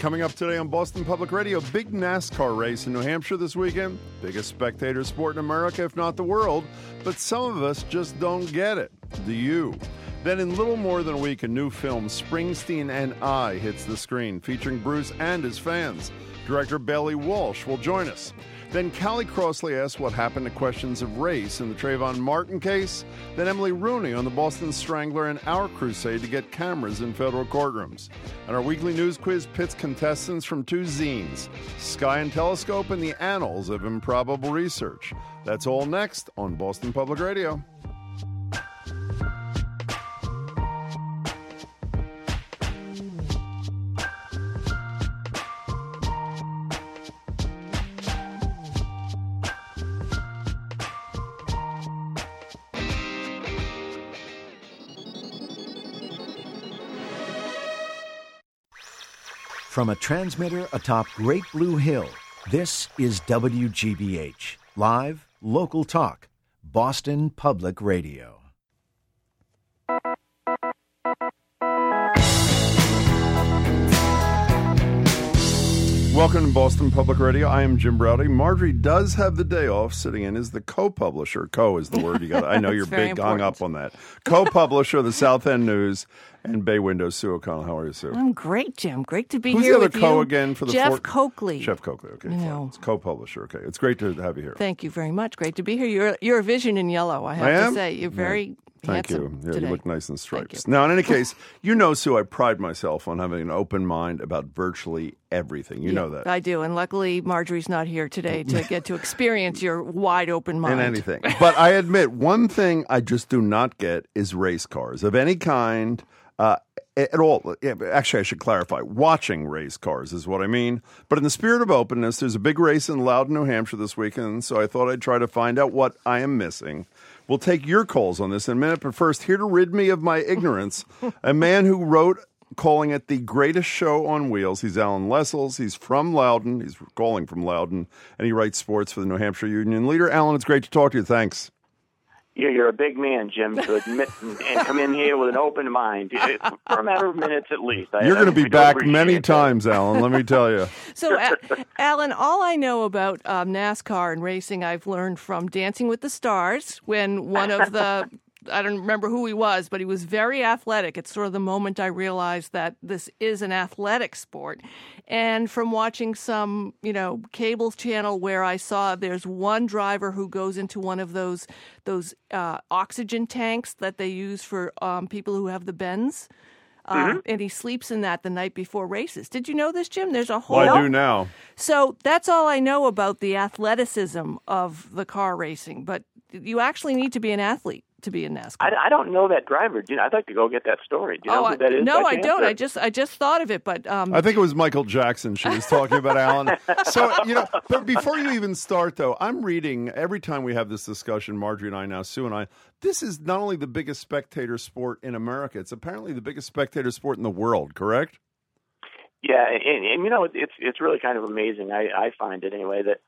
Coming up today on Boston Public Radio, big NASCAR race in New Hampshire this weekend. Biggest spectator sport in America, if not the world. But some of us just don't get it. Do you? Then in little more than a week, a new film, Springsteen and I, hits the screen, featuring Bruce and his fans. Director Bailey Walsh will join us. Then Callie Crossley asks what happened to questions of race in the Trayvon Martin case. Then Emily Rooney on the Boston Strangler and our crusade to get cameras in federal courtrooms. And our weekly news quiz pits contestants from two zines, Sky and Telescope and the Annals of Improbable Research. That's all next on Boston Public Radio. From a transmitter atop Great Blue Hill, this is WGBH, live, local talk, Boston Public Radio. Welcome to Boston Public Radio. I am Jim Browdy. Marjorie does have the day off. Sitting in is the co-publisher. Co is the word you got. I know you're big hung up on that. Co-publisher of the South End News and Bay Window, Sue O'Connell. How are you, Sue? I'm great, Jim. Great to be Who's here with the other co you. again for the Jeff Coakley. Jeff Coakley. Okay, fine. It's co-publisher. Okay, it's great to have you here. Thank you very much. Great to be here. You're a vision in yellow. I have to say, you're very. Thank you. Yeah, today. You look nice in stripes. Now, in any case, you know, Sue, I pride myself on having an open mind about virtually everything. You know that. I do. And luckily, Marjorie's not here today to get to experience your wide open mind. In anything. But I admit, one thing I just do not get is race cars of any kind at all. Actually, I should clarify. Watching race cars is what I mean. But in the spirit of openness, there's a big race in Loudon, New Hampshire this weekend, so I thought I'd try to find out what I am missing. We'll take your calls on this in a minute, but first, here to rid me of my ignorance, a man who wrote calling it the greatest show on wheels. He's Alan Lessels. He's from Loudon. He's calling from Loudon, and he writes sports for the New Hampshire Union Leader. Alan, it's great to talk to you. Thanks. You're a big man, Jim, to admit and come in here with an open mind for a matter of minutes at least. You're going to be back many times, Alan, let me tell you. So, Alan, all I know about NASCAR and racing I've learned from Dancing with the Stars when one of the I don't remember who he was, but he was very athletic. It's sort of the moment I realized that this is an athletic sport. And from watching some, cable channel where I saw there's one driver who goes into one of those oxygen tanks that they use for people who have the bends. And he sleeps in that the night before races. Did you know this, Jim? There's a whole... Well, I do now. So that's all I know about the athleticism of the car racing. But you actually need to be an athlete to be in NASCAR. I don't know that driver. I'd like to go get that story. Do you know who that is? No, I don't. I just thought of it, but I think it was Michael Jackson she was talking about, Alan. So, but before you even start, though, I'm reading every time we have this discussion, Marjorie and I now, Sue and I, this is not only the biggest spectator sport in America, it's apparently the biggest spectator sport in the world, correct? Yeah, and it's really kind of amazing. I find it anyway that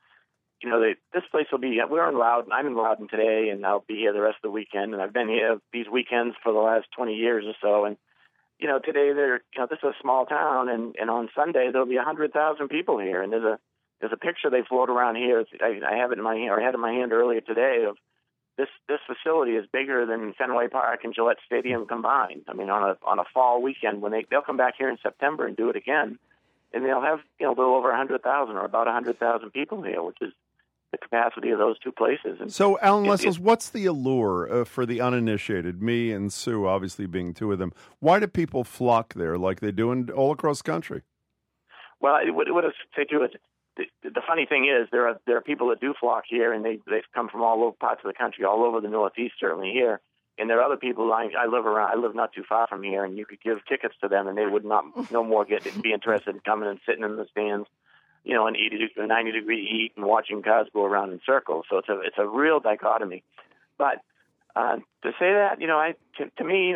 this place will be. We're in Loudon. I'm in Loudon today, and I'll be here the rest of the weekend. And I've been here these weekends for the last 20 years or so. And today this is a small town, and on Sunday there'll be 100,000 people here. And there's a picture they float around here. I have it in my hand, or I had it in my hand earlier today. Of this facility is bigger than Fenway Park and Gillette Stadium combined. I mean, on a fall weekend when they'll come back here in September and do it again, and they'll have a little over 100,000 or about 100,000 people here, which is the capacity of those two places. And so, Alan Lessels, what's the allure for the uninitiated, me and Sue obviously being two of them? Why do people flock there like they do all across the country? Well, what I say too is the funny thing is there are people that do flock here, and they've come from all over parts of the country, all over the Northeast, certainly here. And there are other people I live not too far from here, and you could give tickets to them, and they would no more be interested in coming and sitting in the stands, in 80 or 90-degree heat and watching cars go around in circles. So it's a real dichotomy. But to say that, to me,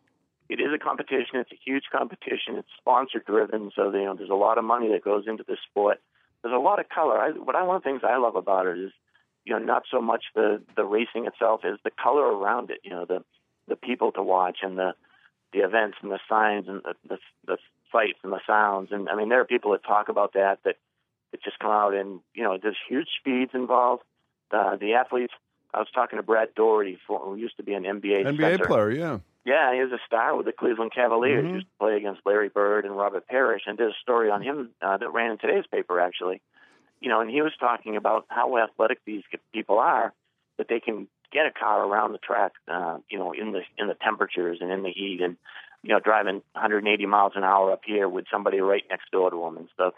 it is a competition. It's a huge competition. It's sponsor driven, so there's a lot of money that goes into the sport. There's a lot of color. One of the things I love about it is, not so much the racing itself, is the color around it. The people to watch and the the events and the signs and the sights and the sounds. And I mean, there are people that talk about that just come out and, there's huge speeds involved. The athletes, I was talking to Brad Doherty, who used to be an NBA center. player, yeah. Yeah, he was a star with the Cleveland Cavaliers. He used to play against Larry Bird and Robert Parrish, and did a story on him that ran in today's paper, actually. And he was talking about how athletic these people are, that they can get a car around the track, in the temperatures and in the heat, and driving 180 miles an hour up here with somebody right next door to them and stuff.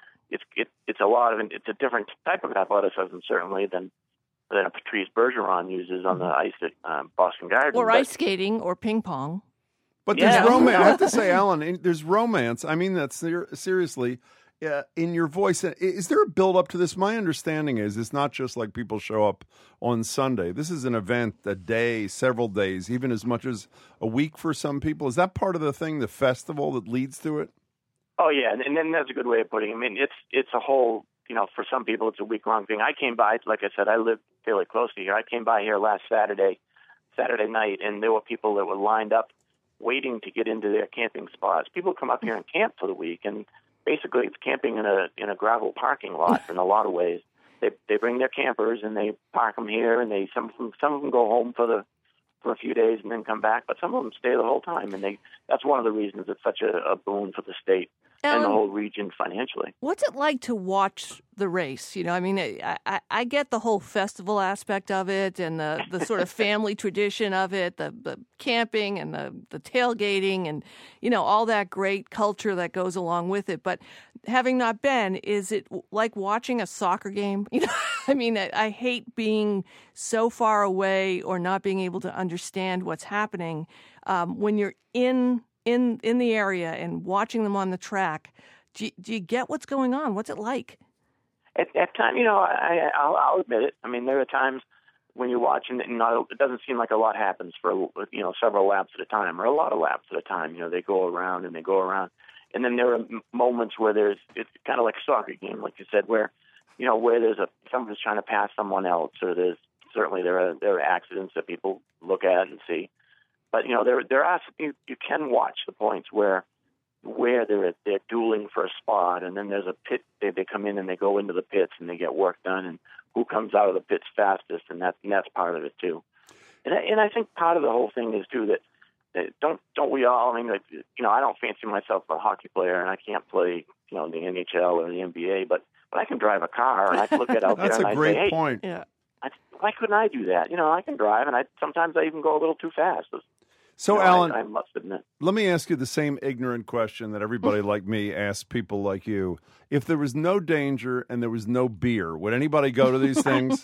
It's a different type of athleticism certainly than a Patrice Bergeron uses on the ice at Boston Garden. Or ice skating or ping pong. But there's romance. I have to say, Alan, there's romance. I mean that seriously. In your voice, is there a build-up to this? My understanding is it's not just like people show up on Sunday. This is an event, a day, several days, even as much as a week for some people. Is that part of the thing, the festival that leads to it? Oh, yeah, and then that's a good way of putting it. I mean, it's a whole, for some people it's a week-long thing. I came by, like I said, I live fairly close to here. I came by here last Saturday night, and there were people that were lined up waiting to get into their camping spots. People come up here and camp for the week, and basically it's camping in a gravel parking lot in a lot of ways. They bring their campers and they park them here, and some of them go home for a few days and then come back, but some of them stay the whole time, and that's one of the reasons it's such a boon for the state and the whole region financially. What's it like to watch the race? I mean, I get the whole festival aspect of it and the sort of family tradition of it, the camping and the tailgating and, all that great culture that goes along with it. But having not been, is it like watching a soccer game? I mean, I hate being so far away or not being able to understand what's happening when you're in the area and watching them on the track. Do you get what's going on? What's it like? At times, I'll admit it. I mean, there are times when you're watching it and it doesn't seem like a lot happens for, several laps at a time or a lot of laps at a time. They go around and they go around. And then there are moments where it's kind of like a soccer game, like you said, where there's someone's trying to pass someone else, or there are accidents that people look at and see. But there are you can watch the points where they're dueling for a spot, and then there's a pit. They come in and they go into the pits and they get work done, and who comes out of the pits fastest, and that's part of it too. And I think part of the whole thing is too that don't we all? I mean, I don't fancy myself a hockey player, and I can't play the NHL or the NBA, but I can drive a car, and I can look at out there and I say, hey, that's a great point. Yeah. Why couldn't I do that? I can drive, and sometimes I even go a little too fast. So, Alan, I must admit. Let me ask you the same ignorant question that everybody like me asks people like you. If there was no danger and there was no beer, would anybody go to these things?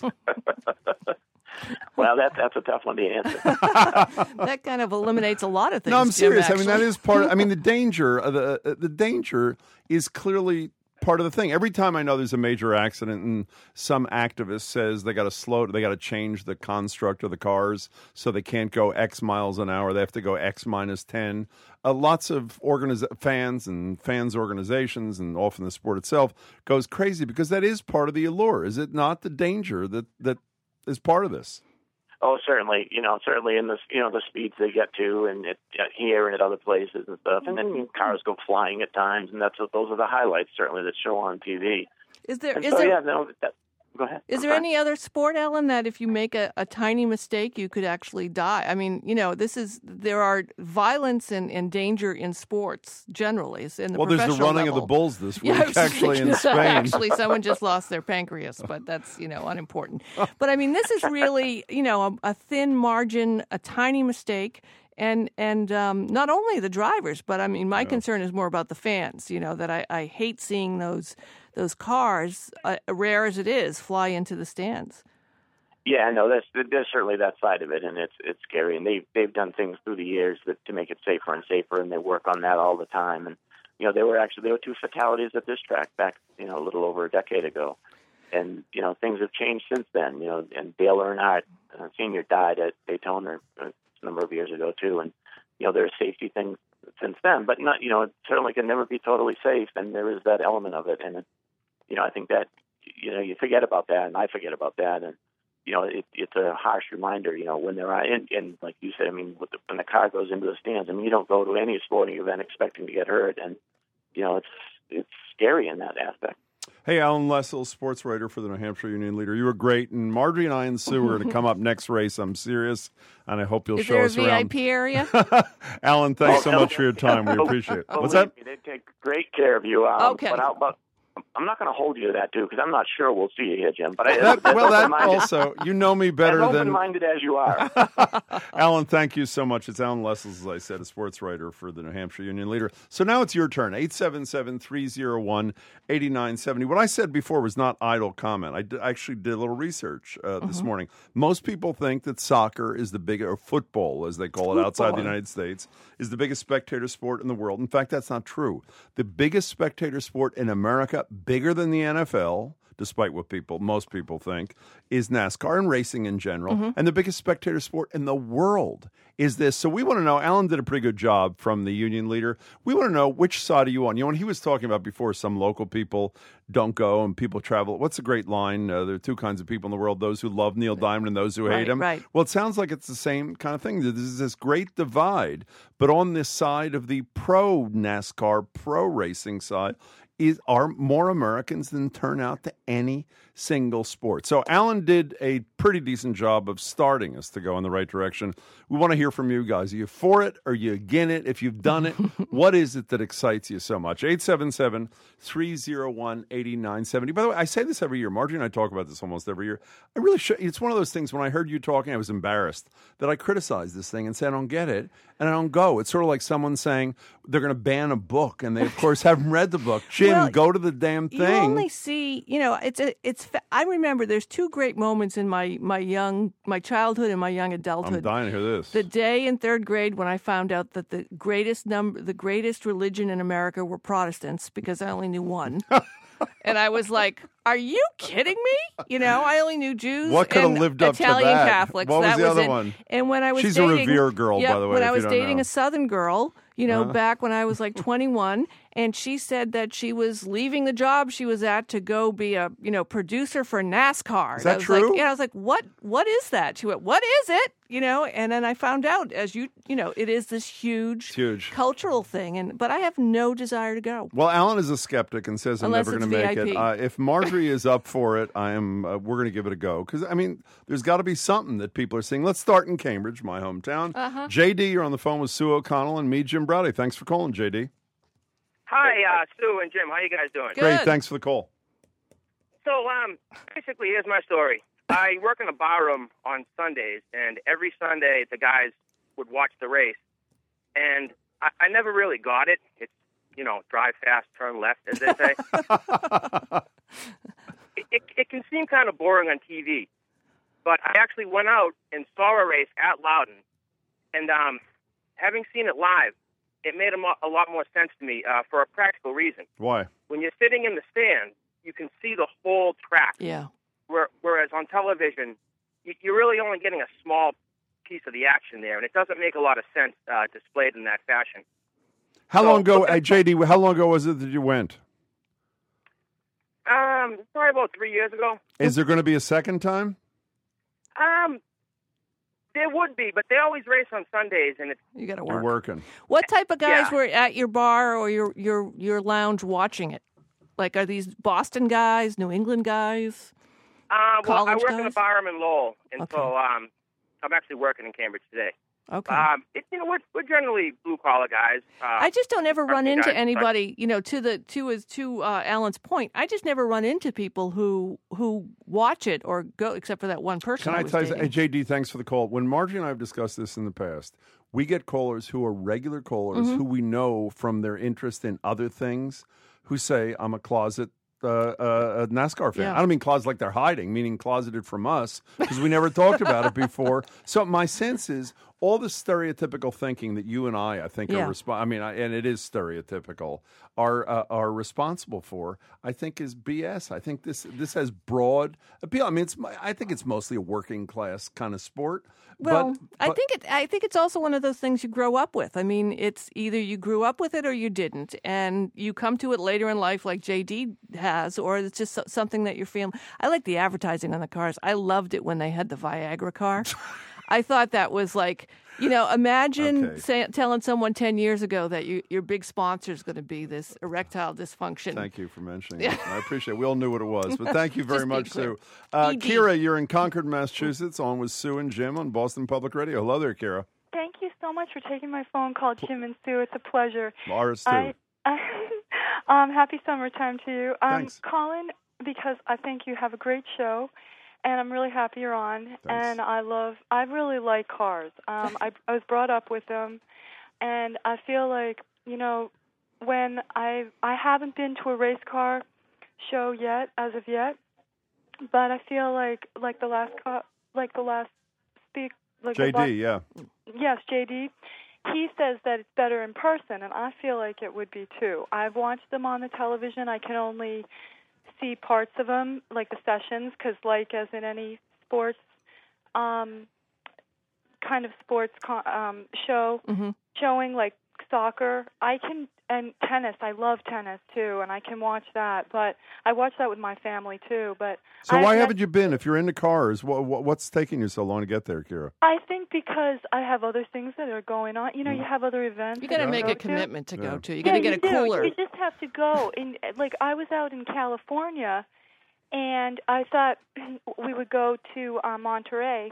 Well, that's a tough one to answer. That kind of eliminates a lot of things. No, I'm serious. Jim, I mean, that is part of, the danger. The danger is clearly part of the thing. Every time I know there's a major accident and some activist says they got to change the construct of the cars so they can't go X miles an hour. They have to go X minus 10. Lots of fans organizations and often the sport itself goes crazy because that is part of the allure. Is it not the danger that is part of this? Oh, certainly. Certainly in the speeds they get to, and here and at other places and stuff. And then cars go flying at times, and those are the highlights certainly that show on TV. Go ahead. Is there any other sport, Ellen, that if you make a tiny mistake, you could actually die? I mean, there are violence and danger in sports generally. In the there's the running level. of the bulls this week, actually, in Spain. Actually, someone just lost their pancreas, but that's, unimportant. But, I mean, this is really, a thin margin, a tiny mistake. And not only the drivers, but, I mean, my concern is more about the fans, that I hate seeing those cars, rare as it is, fly into the stands. Yeah, no, there's certainly that side of it, and it's scary. And they've done things through the years to make it safer and safer, and they work on that all the time. And there were 2 fatalities at this track back a little over a decade ago, and things have changed since then. And Dale Earnhardt Sr. died at Daytona a number of years ago too, and there are safety things since then, but not it certainly can never be totally safe, and there is that element of it, and I think that you forget about that, and I forget about that, and it's a harsh reminder, when they're on, and like you said, I mean, when the car goes into the stands, I mean, you don't go to any sporting event expecting to get hurt, and it's scary in that aspect. Hey, Alan Lessel, sports writer for the New Hampshire Union Leader. You were great, and Marjorie and I and Sue are to come up next race. I'm serious, and I hope you'll show us around. Is there a VIP area? Alan, thanks so much for your time. We appreciate it. What's that? They take great care of you. Okay. But I'm not going to hold you to that, too, because I'm not sure we'll see you here, Jim. But that also, you know me better as than... open-minded as you are. Alan, thank you so much. It's Alan Lessel, as I said, a sports writer for the New Hampshire Union Leader. So now it's your turn, 877-301-8970. What I said before was not idle comment. I actually did a little research this morning. Most people think that soccer is the biggest, or football, as they call it outside the United States, is the biggest spectator sport in the world. In fact, that's not true. The biggest spectator sport in America, bigger than the NFL, despite what most people think, is NASCAR and racing in general. And the biggest spectator sport in the world is this. So we want to know, Alan did a pretty good job from the Union Leader. We want to know, which side are you on? When he was talking about before, some local people don't go and people travel. What's a great line? There are two kinds of people in the world, those who love Neil Diamond and those who hate him. Right. Well, it sounds like it's the same kind of thing. There's this great divide. But on this side of the pro NASCAR, pro racing side, are more Americans than turn out to any single sport. So Alan did a pretty decent job of starting us to go in the right direction. We want to hear from you guys. Are you for it or are you against it? If you've done it, what is it that excites you so much? 877-301-8970. By the way, I say this every year. Margie and I talk about this almost every year. I really should. It's one of those things, when I heard you talking, I was embarrassed that I criticized this thing and said I don't get it and I don't go. It's sort of like someone saying they're going to ban a book and they, of course, haven't read the book. Jim, go to the damn thing. You only see, I remember there's two great moments in my childhood and my young adulthood. I'm dying to hear this. The day in third grade when I found out that the greatest religion in America were Protestants, because I only knew one. And I was like, are you kidding me? I only knew Jews what could and have lived up Italian to that? Catholics. What was that the other it. one? And when I was She's dating, a Revere girl, by the way. When I was if you dating know. a Southern girl, back when I was like 21, and she said that she was leaving the job she was at to go be a producer for NASCAR. Is that true? I was like, what is that? She went, what is it? And then I found out, it is this huge cultural thing, but I have no desire to go. Well, Alan is a skeptic and says I'm Unless never going to make VIP. it. If Marjorie is up for it, we're going to give it a go. Because, there's got to be something that people are seeing. Let's start in Cambridge, my hometown. JD, you're on the phone with Sue O'Connell and me, Jim Browdy. Thanks for calling, JD. Hi, Sue and Jim. How you guys doing? Good. Great, thanks for the call. So, basically, here's my story. I work in a bar room on Sundays, and every Sunday the guys would watch the race. And I never really got it. It's, drive fast, turn left, as they say. It can seem kind of boring on TV. But I actually went out and saw a race at Loudon. And having seen it live, it made a lot more sense to me for a practical reason. Why? When you're sitting in the stand, you can see the whole track. Yeah. Whereas on television, you're really only getting a small piece of the action there, and it doesn't make a lot of sense displayed in that fashion. How long ago, JD, how long ago was it that you went? Probably about 3 years ago. Is there going to be a second time? There would be, but they always race on Sundays, and you got to work. You're working. What type of guys were at your bar or your lounge watching it? Like, are these Boston guys, New England guys? Well, I work guys? in a bar room in Lowell, and Okay. so I'm actually working in Cambridge today. Okay. We're generally blue collar guys. I just don't ever run into guys, anybody. To Alan's point, I just never run into people who watch it or go, except for that one person. Can I was tell you, dating. JD, thanks for the call. When Margie and I have discussed this in the past, we get callers who are regular callers who we know from their interest in other things, who say, I'm a closet a NASCAR fan. Yeah. I don't mean closet like they're hiding, meaning closeted from us, because we never talked about it before. So my sense is all the stereotypical thinking that you and I think Yeah. and it is stereotypical, are responsible for, I think is BS. I think this has broad appeal. I mean, I think it's mostly a working class kind of sport. Well, but I think it's also one of those things you grow up with. I mean, it's either you grew up with it or you didn't, and you come to it later in life, like JD has, or it's just something that you're feeling. I like the advertising on the cars. I loved it when they had the Viagra car. I thought that was like, imagine telling someone 10 years ago that your big sponsor is going to be this erectile dysfunction. Thank you for mentioning it. I appreciate it. We all knew what it was, but thank you very much, Sue. ED. Kira, you're in Concord, Massachusetts, on with Sue and Jim on Boston Public Radio. Hello there, Kira. Thank you so much for taking my phone call, Jim and Sue. It's a pleasure. Ours, too. Happy summertime to you. Thanks. I'm calling because I think you have a great show, and I'm really happy you're on. Thanks. And I really like cars. I was brought up with them, and I feel like, when I haven't been to a race car show yet, as of yet, but I feel like the last speak. Like JD, yeah. Yes, JD. He says that it's better in person, and I feel like it would be too. I've watched them on the television. I can only see parts of them, like the sessions, because like as in any sports, kind of sports show, showing like soccer, and tennis. I love tennis too, and I can watch that. But I watch that with my family too. But so why haven't you been? If you're into cars, what's taking you so long to get there, Kira? I think because I have other things that are going on. You have other events. You got to make a commitment to go to. You got to get a do. cooler. You just have to go. And like I was out in California, and I thought we would go to Monterey,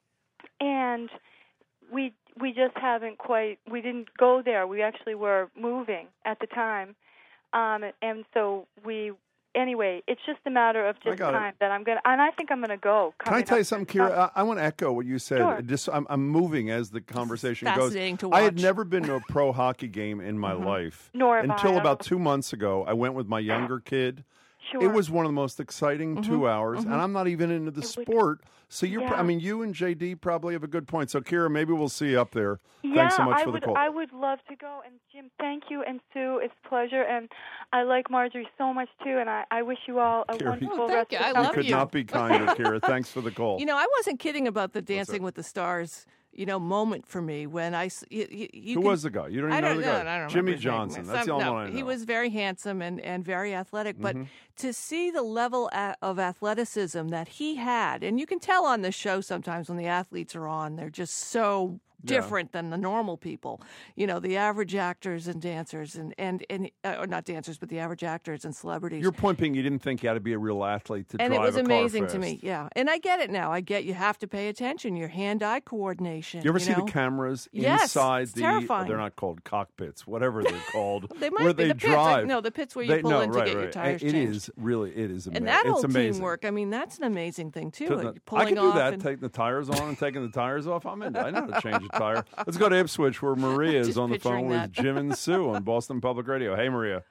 and we just haven't quite. We didn't go there. We actually were moving at the time, and so we. Anyway, it's just a matter of just time that I'm gonna, and I think I'm gonna go. Can I tell you something, Kira? I want to echo what you said. Sure. I'm moving as the conversation goes. Fascinating to watch. I had never been to a pro hockey game in my life, Nor have until I. about 2 months ago. I went with my younger kid. Sure. It was one of the most exciting 2 hours, and I'm not even into the sport. So you and JD probably have a good point. So Kira, maybe we'll see you up there. Thanks so much for the call. I would love to go. And Jim, thank you, and Sue, it's a pleasure. And I like Marjorie so much too. And I wish you all a wonderful rest of the I summer. love could not be kinder, Kira. Thanks for the call. I wasn't kidding about the Dancing with the Stars, moment for me when Who was the guy? You don't even know the guy. I don't Jimmy remember his Johnson. name. That's the only one I know. He was very handsome and very athletic, but to see the level of athleticism that he had, and you can tell on the show sometimes when the athletes are on, they're just so different than the normal people. The average actors and dancers and or not dancers, but the average actors and celebrities. Your point being you didn't think you had to be a real athlete to drive a car And it was amazing fast. to me, yeah. And I get it now. I get you have to pay attention, your hand-eye coordination. You ever see the cameras Yes, inside it's terrifying. They're not called cockpits, whatever they're called. They might where be they the pits. drive. No, the pits where you pull in to get your tires It changed. is amazing. And that whole it's amazing. teamwork, I mean, that's an amazing thing, too. I Pulling can do off that, and- taking the tires on and taking the tires off. I know how to change a tire. Let's go to Ipswich, where Maria is Just on the phone picturing with that. Jim and Sue on Boston Public Radio. Hey, Maria.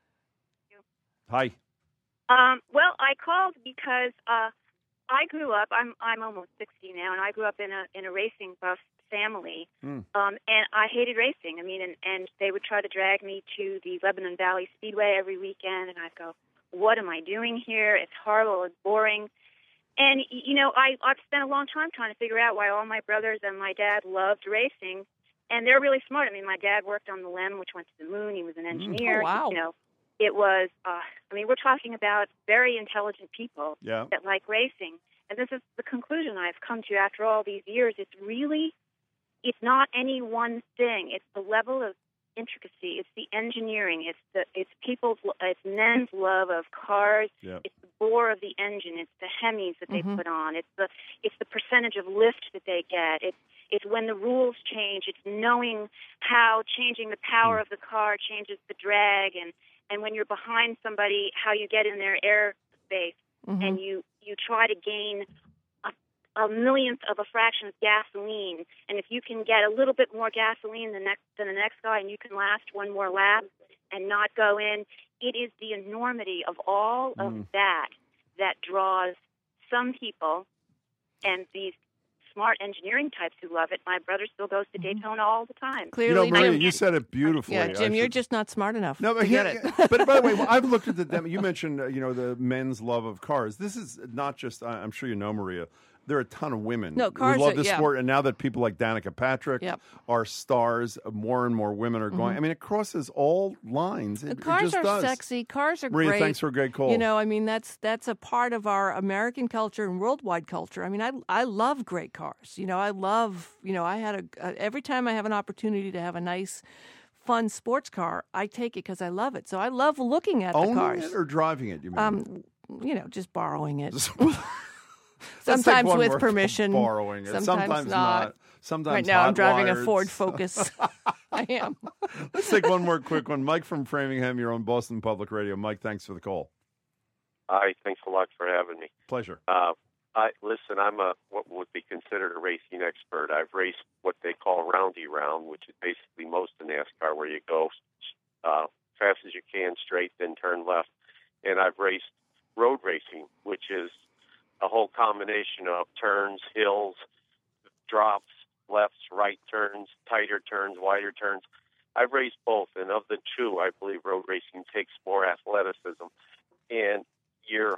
Hi. Well, I called because I grew up. I'm almost 60 now, and I grew up in a racing buff family. And I hated racing. I mean, and they would try to drag me to the Lebanon Valley Speedway every weekend, and I'd go, "What am I doing here? It's horrible. It's boring." And I've spent a long time trying to figure out why all my brothers and my dad loved racing. And they're really smart. I mean, my dad worked on the LEM, which went to the moon. He was an engineer. Oh, wow. It was, we're talking about very intelligent people that like racing. And this is the conclusion I've come to after all these years. It's not any one thing. It's the level of intricacy. It's the engineering. It's men's love of cars. Yep. It's the bore of the engine. It's the Hemis that they put on. It's the percentage of lift that they get. It's when the rules change. It's knowing how changing the power of the car changes the drag, and when you're behind somebody, how you get in their airspace, and you try to gain a millionth of a fraction of gasoline. And if you can get a little bit more gasoline than the next guy, and you can last one more lap and not go in, it is the enormity of all of that draws some people and these smart engineering types who love it. My brother still goes to Daytona all the time. Clearly, Maria, Jim, you said it beautifully. yeah, Jim, you're just not smart enough No, to but get it. But by the way, I've looked at the demo. You mentioned, the men's love of cars. This is not just. I'm sure you know, Maria. There are a ton of women No, cars who love are- this yeah. sport, and now that people like Danica Patrick Yep. are stars, more and more women are going. I mean, it crosses all lines. It Cars just are does. sexy. Cars are Maria, great. thanks for a great call. You know, I mean, that's a part of our American culture and worldwide culture. I mean, I love great cars. You know, I love. You know, I had every time I have an opportunity to have a nice, fun sports car, I take it because I love it. So I love looking at Owning the cars. it or driving it? You mean? Just borrowing it. Let's take Sometimes one with more permission. borrowing it. Sometimes not. Sometimes Right now, I'm driving a hot-wired. Ford Focus. I am. Let's take one more quick one. Mike from Framingham, you're on Boston Public Radio. Mike, thanks for the call. Hi, thanks a lot for having me. Pleasure. Listen, I'm what would be considered a racing expert. I've raced what they call roundy round, which is basically most of NASCAR, where you go fast as you can, straight, then turn left. And I've raced road racing, which is a whole combination of turns, hills, drops, lefts, right turns, tighter turns, wider turns. I've raced both, and of the two, I believe road racing takes more athleticism. And your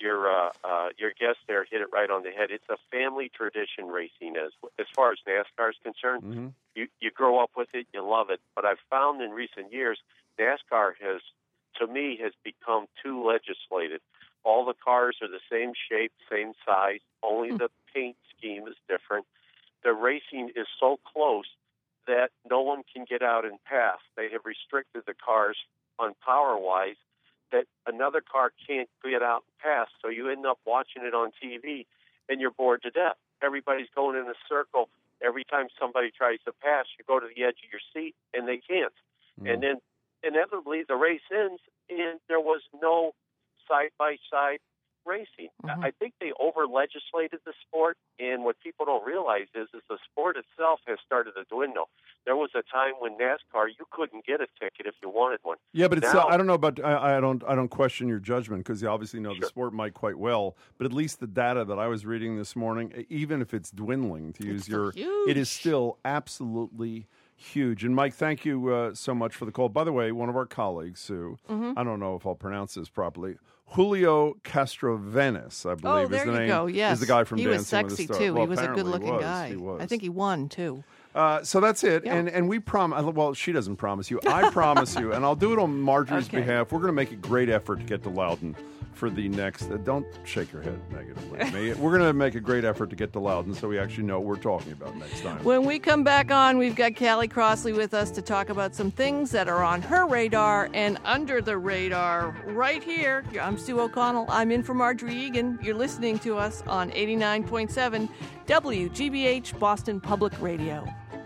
guest there hit it right on the head. It's a family tradition racing as far as NASCAR is concerned. Mm-hmm. You grow up with it, you love it. But I've found in recent years, NASCAR has become too legislated. All the cars are the same shape, same size, only the paint scheme is different. The racing is so close that no one can get out and pass. They have restricted the cars on power-wise that another car can't get out and pass, so you end up watching it on TV, and you're bored to death. Everybody's going in a circle. Every time somebody tries to pass, you go to the edge of your seat, and they can't. And then inevitably the race ends, and there was no side-by-side racing. I think they over-legislated the sport, and what people don't realize is the sport itself has started to dwindle. There was a time when NASCAR, you couldn't get a ticket if you wanted one. Yeah, but it's Now, I don't know about I don't question your judgment because you obviously know the sport, Mike, quite well. But at least the data that I was reading this morning, even if it's dwindling, to use your, it is still absolutely huge. And Mike, thank you so much for the call. By the way, one of our colleagues, Sue, I don't know if I'll pronounce this properly, Julio Castrovenis, I believe is the name. Go. Yes. Is the guy from he Dancing was sexy with the Stars. too. Well, he was a apparently good-looking guy. He was. I think he won too. So that's it. Yeah. And we promise, well, she doesn't promise you. I promise you, and I'll do it on Marjorie's behalf. We're going to make a great effort to get to Loudon for the next, don't shake your head negatively. We're going to make a great effort to get to Loudon so we actually know what we're talking about next time. When we come back on, we've got Callie Crossley with us to talk about some things that are on her radar and under the radar right here. I'm Sue O'Connell. I'm in for Marjorie Egan. You're listening to us on 89.7 WGBH Boston Public Radio.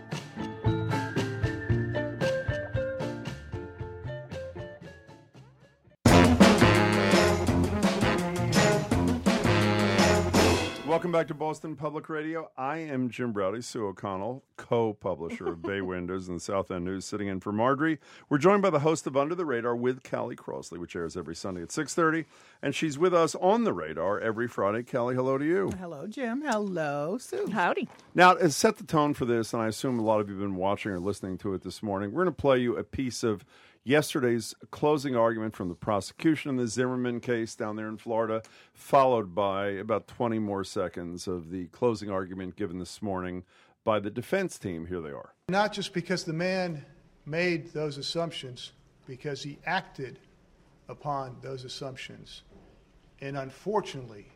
Welcome back to Boston Public Radio. I am Jim Browdy, Sue O'Connell, co-publisher of Bay Windows and South End News, sitting in for Marjorie. We're joined by the host of Under the Radar with Callie Crossley, which airs every Sunday at 6:30, and she's with us on the radar every Friday. Callie, hello to you. Hello, Jim. Hello, Sue. Howdy. Now, to set the tone for this, and I assume a lot of you have been watching or listening to it this morning, we're going to play you a piece of yesterday's closing argument from the prosecution in the Zimmerman case down there in Florida, followed by about 20 more seconds of the closing argument given this morning by the defense team. Here they are. Not just because the man made those assumptions, because he acted upon those assumptions. And unfortunately,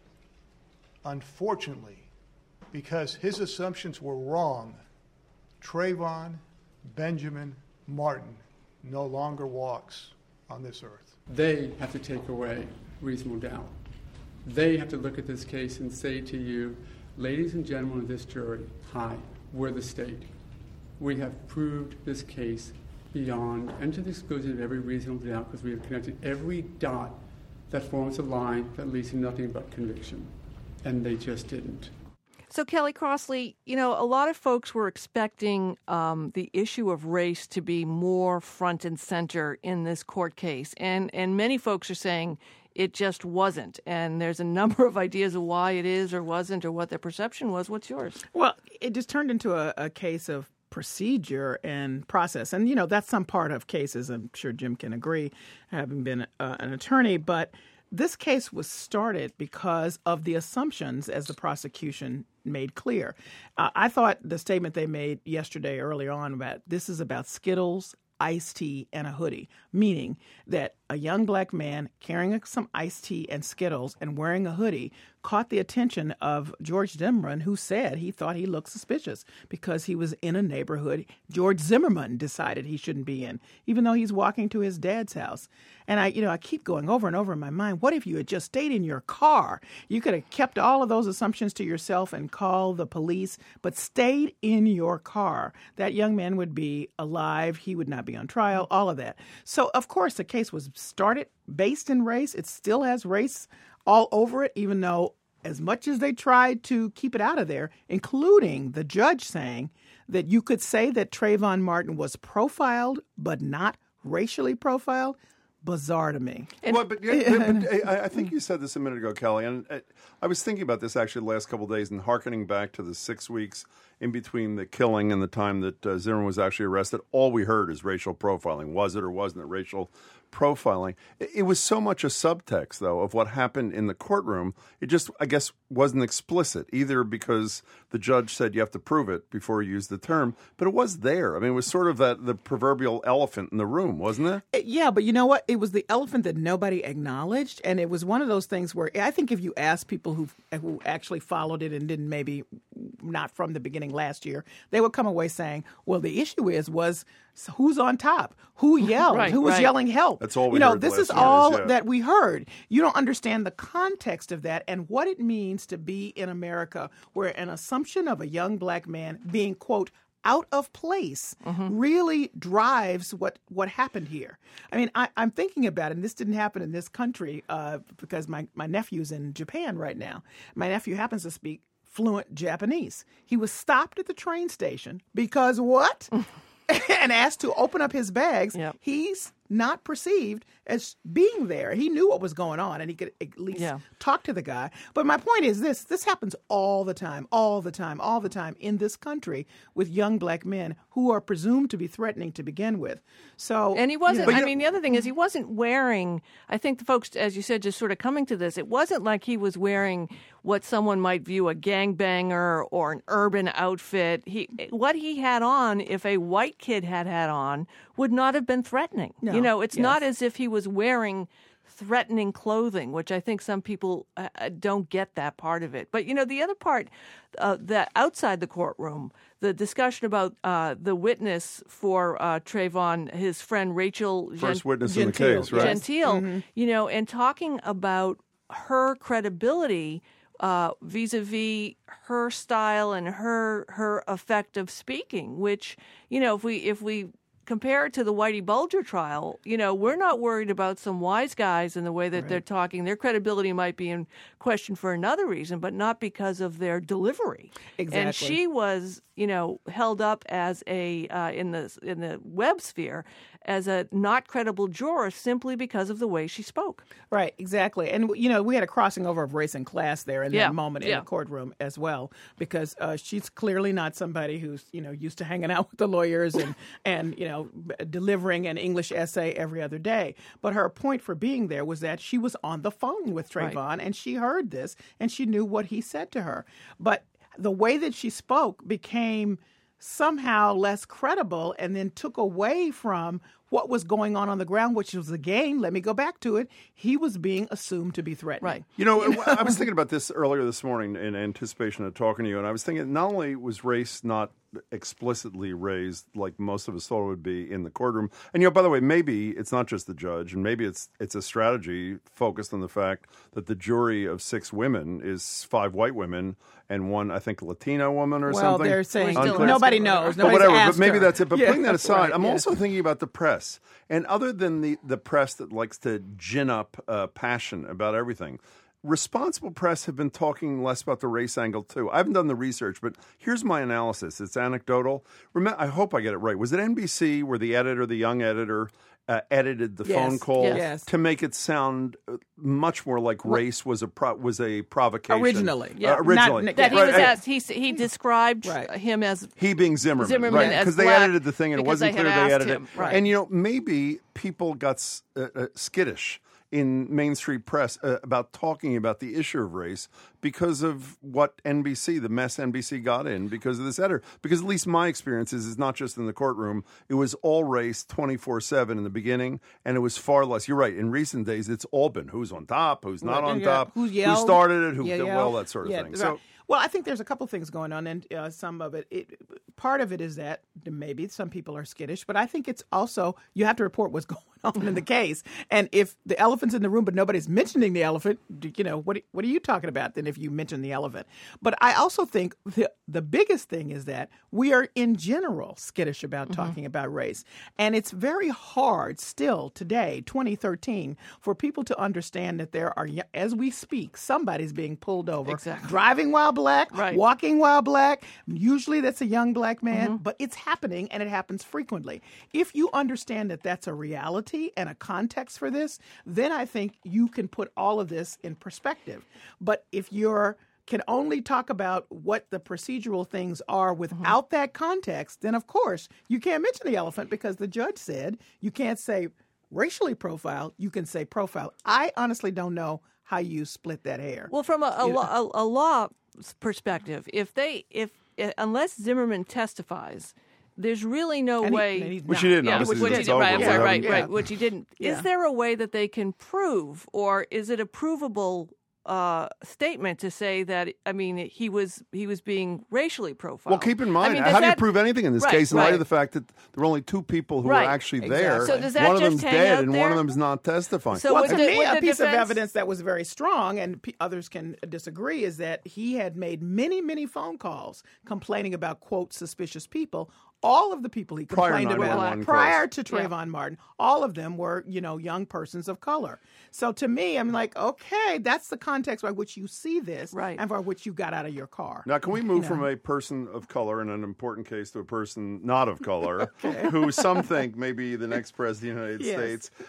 because his assumptions were wrong, Trayvon Benjamin Martin no longer walks on this earth. They have to take away reasonable doubt. They have to look at this case and say to you, ladies and gentlemen of this jury, hi, we're the state. We have proved this case beyond and to the exclusion of every reasonable doubt because we have connected every dot that forms a line that leads to nothing but conviction. And they just didn't. So, Callie Crossley, you know, a lot of folks were expecting the issue of race to be more front and center in this court case. And many folks are saying it just wasn't. And there's a number of ideas of why it is or wasn't or what their perception was. What's yours? Well, it just turned into a case of procedure and process. And, that's some part of cases. I'm sure Jim can agree, having been an attorney. But this case was started because of the assumptions, as the prosecution made clear. I thought the statement they made yesterday early on about this is about Skittles, iced tea, and a hoodie, meaning that a young black man carrying some iced tea and Skittles and wearing a hoodie caught the attention of George Zimmerman, who said he thought he looked suspicious because he was in a neighborhood George Zimmerman decided he shouldn't be in, even though he's walking to his dad's house. And I keep going over and over in my mind, what if you had just stayed in your car? You could have kept all of those assumptions to yourself and called the police, but stayed in your car. That young man would be alive. He would not be on trial, all of that. So, of course, the case was started based in race. It still has race all over it, even though as much as they tried to keep it out of there, including the judge saying that you could say that Trayvon Martin was profiled but not racially profiled, bizarre to me. But I think you said this a minute ago, Kelly, and I was thinking about this actually the last couple of days and hearkening back to the 6 weeks in between the killing and the time that Zimmerman was actually arrested. All we heard is racial profiling. Was it or wasn't it racial profiling? It was so much a subtext, though, of what happened in the courtroom. It just, I guess, wasn't explicit, either because the judge said you have to prove it before you use the term, but it was there. I mean, it was sort of the proverbial elephant in the room, wasn't it? Yeah, but you know what? It was the elephant that nobody acknowledged, and it was one of those things where I think if you ask people who actually followed it and didn't maybe not from the beginning last year, they would come away saying, well, the issue was who's on top? Who yelled? Who was yelling help? That's all we heard. This is all that we heard. You don't understand the context of that and what it means to be in America where an assumption of a young black man being, quote, out of place really drives what happened here. I mean, I'm thinking about it, and this didn't happen in this country because my nephew's in Japan right now. My nephew happens to speak fluent Japanese. He was stopped at the train station because what? And asked to open up his bags. Yep. He's not perceived as being there. He knew what was going on, and he could at least talk to the guy. But my point is this happens all the time in this country with young black men who are presumed to be threatening to begin with. So, and he wasn't, the other thing is he wasn't wearing, I think the folks, as you said, just sort of coming to this, it wasn't like he was wearing what someone might view a gangbanger or an urban outfit. What he had on, if a white kid had on, would not have been threatening. No. It's not as if he was wearing threatening clothing, which I think some people don't get that part of it. But, the other part, that outside the courtroom, the discussion about the witness for Trayvon, his friend Rachel First witness in the case, right? Gentile, and talking about her credibility vis-a-vis her style and her effect of speaking, which, if we compare it to the Whitey Bulger trial, we're not worried about some wise guys in the way that they're talking. Their credibility might be in question for another reason, but not because of their delivery. Exactly. And she was, held up as a in the web sphere as a not credible juror simply because of the way she spoke. Right, exactly. And, we had a crossing over of race and class there in that moment in the courtroom as well, because she's clearly not somebody who's, used to hanging out with the lawyers and delivering an English essay every other day. But her point for being there was that she was on the phone with Trayvon, and she heard this, and she knew what he said to her. But the way that she spoke became somehow less credible and then took away from what was going on the ground, which was, again, let me go back to it, he was being assumed to be threatening. Right. I was thinking about this earlier this morning in anticipation of talking to you, and I was thinking not only was race not explicitly raised like most of us thought it would be in the courtroom, and by the way, maybe it's not just the judge, and maybe it's a strategy focused on the fact that the jury of 6 women is 5 white women and 1, I think, Latina woman or something. Well, they're saying unclear. Nobody knows. But whatever. But maybe that's it. But putting that aside, right, I'm also thinking about the press. And other than the press that likes to gin up passion about everything, responsible press have been talking less about the race angle, too. I haven't done the research, but here's my analysis. It's anecdotal. I hope I get it right. Was it NBC where the young editor, edited the Yes, phone call yes. to make it sound much more like race was a provocation. Originally. Originally. Not- That he Right. was as he described Right. him as He being Zimmerman, Zimmerman right? as Because they black edited the thing and it because wasn't they clear had they asked edited him, it. right. And maybe people got skittish in Main Street press about talking about the issue of race because of what the mess NBC got in because of this editor. Because at least my experience is not just in the courtroom. It was all race 24/7 in the beginning, and it was far less. You're right. In recent days, it's all been who's on top, who's not on top, Who yelled, who started it, who yeah, did yelled. well, that sort of Yeah, thing. right. So. Well, I think there's a couple things going on, and some of it, part of it is that maybe some people are skittish, but I think it's also you have to report what's going on in the case. And if the elephant's in the room, but nobody's mentioning the elephant, what are you talking about then if you mention the elephant? But I also think the biggest thing is that we are in general skittish about talking about race. And it's very hard still today, 2013, for people to understand that there are, as we speak, somebody's being pulled over, driving while black, walking while black. Usually that's a young black man, but it's happening and it happens frequently. If you understand that that's a reality and a context for this, then I think you can put all of this in perspective. But if you're can only talk about what the procedural things are without that context, then of course you can't mention the elephant because the judge said you can't say racially profile, you can say profile. I honestly don't know how you split that hair. Well, from a law perspective, unless Zimmerman testifies, there's really no way. Which he didn't. Yeah, which he didn't. Right. Which he didn't. Yeah. Is there a way that they can prove, or is it a provable statement to say that? I mean, he was being racially profiled. Well, keep in mind, how do you prove anything in this case in light of the fact that there were only two people who were actually there? So does that one of just them's hang dead out and there? one of them's not testifying. So well, would to the- me, would a the piece of defense- evidence that was very strong, and others can disagree, is that he had made many, many phone calls complaining about, quote, suspicious people. All of the people he complained about prior to Trayvon Martin, all of them were, young persons of color. So to me, I'm like, okay, that's the context by which you see this and by which you got out of your car. Now, can we move from a person of color in an important case to a person not of color, who some think may be the next president of the United States?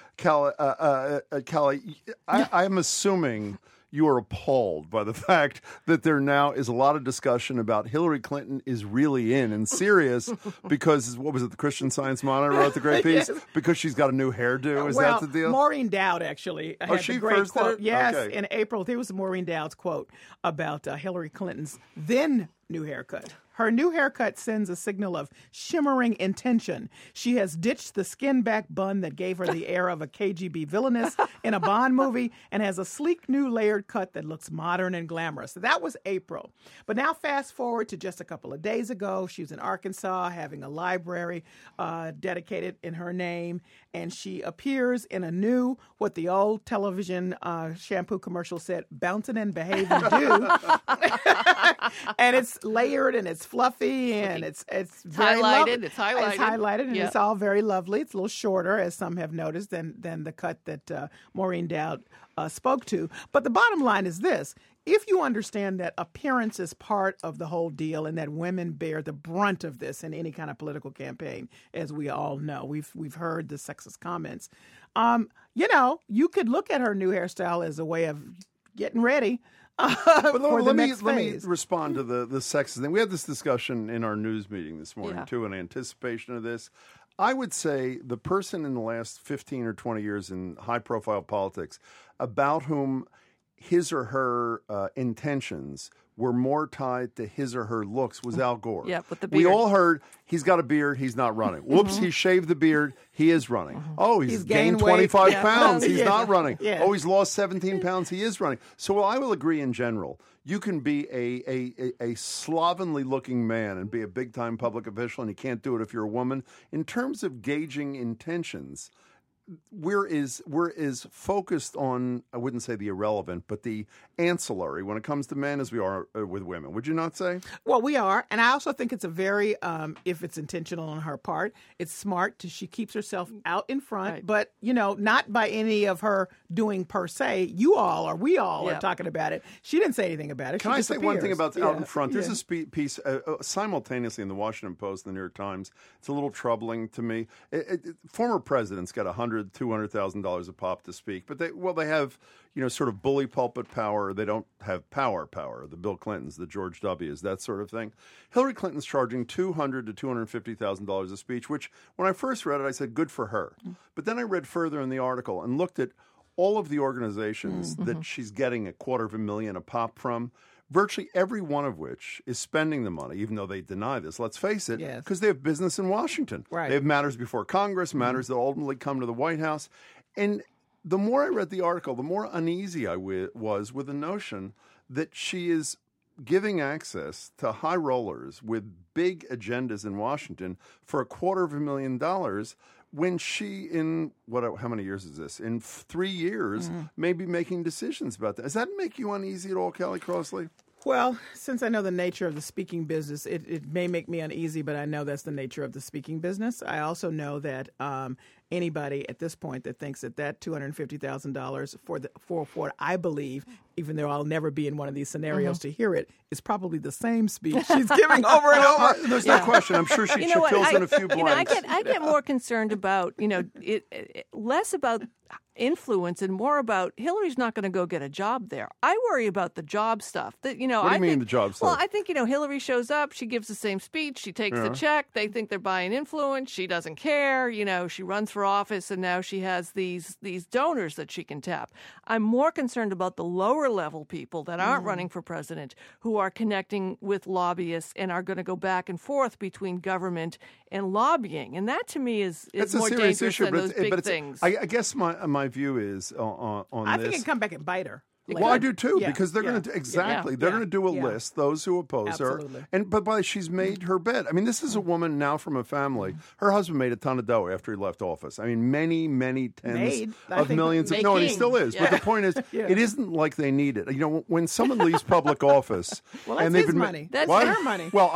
Callie, I'm assuming you are appalled by the fact that there now is a lot of discussion about Hillary Clinton is really in and serious because, what was it, the Christian Science Monitor wrote the great piece? Because she's got a new hairdo? Is that the deal? Maureen Dowd actually had she the great first did quote. it? Yes, Okay. in April, there was Maureen Dowd's quote about Hillary Clinton's then new haircut. Her new haircut sends a signal of shimmering intention. She has ditched the skin-back bun that gave her the air of a KGB villainess in a Bond movie and has a sleek new layered cut that looks modern and glamorous. So that was April. But now fast forward to just a couple of days ago. She was in Arkansas having a library dedicated in her name, and she appears in a new, what the old television shampoo commercial said, bouncing and behaving do. And it's layered and it's fluffy and it's very highlighted. lovely. It's highlighted. And it's all very lovely. It's a little shorter, as some have noticed, than the cut that Maureen Dowd spoke to. But the bottom line is this. If you understand that appearance is part of the whole deal and that women bear the brunt of this in any kind of political campaign, as we all know, we've heard the sexist comments, you could look at her new hairstyle as a way of getting ready. But let me respond to the sexist thing. We had this discussion in our news meeting this morning, too, in anticipation of this. I would say the person in the last 15 or 20 years in high-profile politics about whom his or her intentions were more tied to his or her looks was Al Gore. Yeah, with the beard. We all heard he's got a beard, he's not running. Whoops, he shaved the beard, he is running. Oh, he's gained 25 pounds, he's not running. Yeah. Oh, he's lost 17 pounds, he is running. So I will agree in general. You can be a slovenly looking man and be a big time public official, and you can't do it if you're a woman. In terms of gauging intentions, we're as focused on, I wouldn't say the irrelevant, but the ancillary when it comes to men as we are with women. Would you not say? Well, we are. And I also think it's a very, if it's intentional on her part, it's smart. She keeps herself out in front, Right. but, not by any of her doing per se. You all or we all are talking about it. She didn't say anything about it. Can I say one thing about out in front? There's Yeah. a piece simultaneously in the Washington Post and the New York Times. It's a little troubling to me. Former presidents get $100,000, $200,000 a pop to speak, but they have sort of bully pulpit power. They don't have power. The Bill Clintons, the George W's, that sort of thing. Hillary Clinton's charging $200,000 to $250,000 a speech, which when I first read it, I said good for her. But then I read further in the article and looked at all of the organizations that she's getting $250,000 a pop from. Virtually every one of which is spending the money, even though they deny this, let's face it, because they have business in Washington. Right. They have matters before Congress, matters that ultimately come to the White House. And the more I read the article, the more uneasy I was with the notion that she is giving access to high rollers with big agendas in Washington for $250,000 when she, how many years is this? In 3 years, may be making decisions about that. Does that make you uneasy at all, Kelly Crossley? Well, since I know the nature of the speaking business, it may make me uneasy, but I know that's the nature of the speaking business. I also know that anybody at this point that thinks that $250,000 for what I believe, even though I'll never be in one of these scenarios to hear it, is probably the same speech she's giving over and over. There's no question. I'm sure she fills in a few blanks. I get more concerned about less about influence and more about Hillary's not going to go get a job there. I worry about the job stuff. What do you mean the job stuff? Well, I think Hillary shows up, she gives the same speech, she takes the check. They think they're buying influence. She doesn't care. She runs for office, and now she has these donors that she can tap. I'm more concerned about the lower level people that aren't running for president, who are connecting with lobbyists and are going to go back and forth between government and lobbying, and that to me is more dangerous than those big things. I guess my view is on I this. think it can come back and bite her. Well, I do too, because they're going to they're going to do a list, those who oppose Absolutely. her, but she's made her bed. I mean, this is a woman now from a family. Her husband made a ton of dough after he left office. I mean, many tens of millions. And he still is. But the point is, it isn't like they need it. When someone leaves public office, well, that's and they've his been money. That's her money. Well,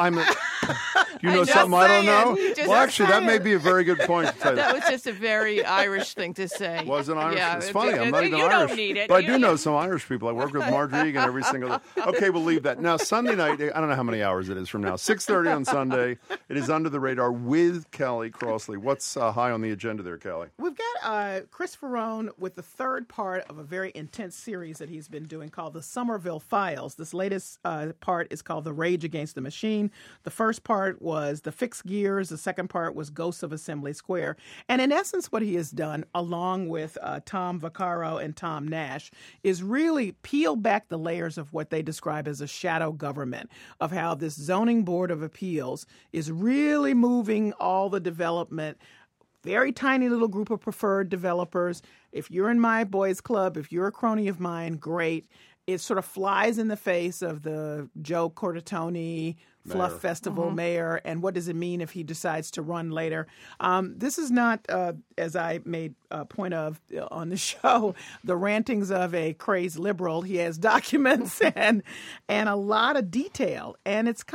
you know something I don't know? Well, actually, that may be a very good point to tell. That was just a very Irish thing to say. Wasn't Irish? Yeah, it's funny. I'm not even you Irish. Don't need it. But I do know some Irish people. I work with Marjorie Egan every single day. Okay, we'll leave that. Now, Sunday night, I don't know how many hours it is from now. 6:30 on Sunday. It is Under the Radar with Kelly Crossley. What's high on the agenda there, Kelly? We've got Chris Ferrone with the third part of a very intense series that he's been doing called the Somerville Files. This latest part is called The Rage Against the Machine. The first part was The Fixed Gears. The second part was Ghosts of Assembly Square. And in essence, what he has done, along with Tom Vaccaro and Tom Nash, is really peel back the layers of what they describe as a shadow government, of how this zoning board of appeals is really moving all the development. Very tiny little group of preferred developers. If you're in my boys club, if you're a crony of mine, great. It sort of flies in the face of the Joe Cortatoni Fluff Festival mayor, and what does it mean if he decides to run later? This is not, as I made a point of on the show, the rantings of a crazed liberal. He has documents and a lot of detail, and it's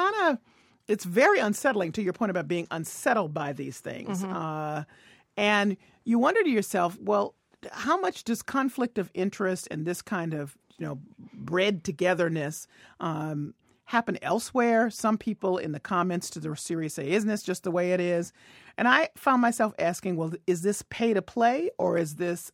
very unsettling, to your point about being unsettled by these things. And you wonder to yourself, well, how much does conflict of interest and this kind of bred togetherness happen elsewhere? Some people in the comments to the series say, isn't this just the way it is? And I found myself asking, well, is this pay to play, or is this,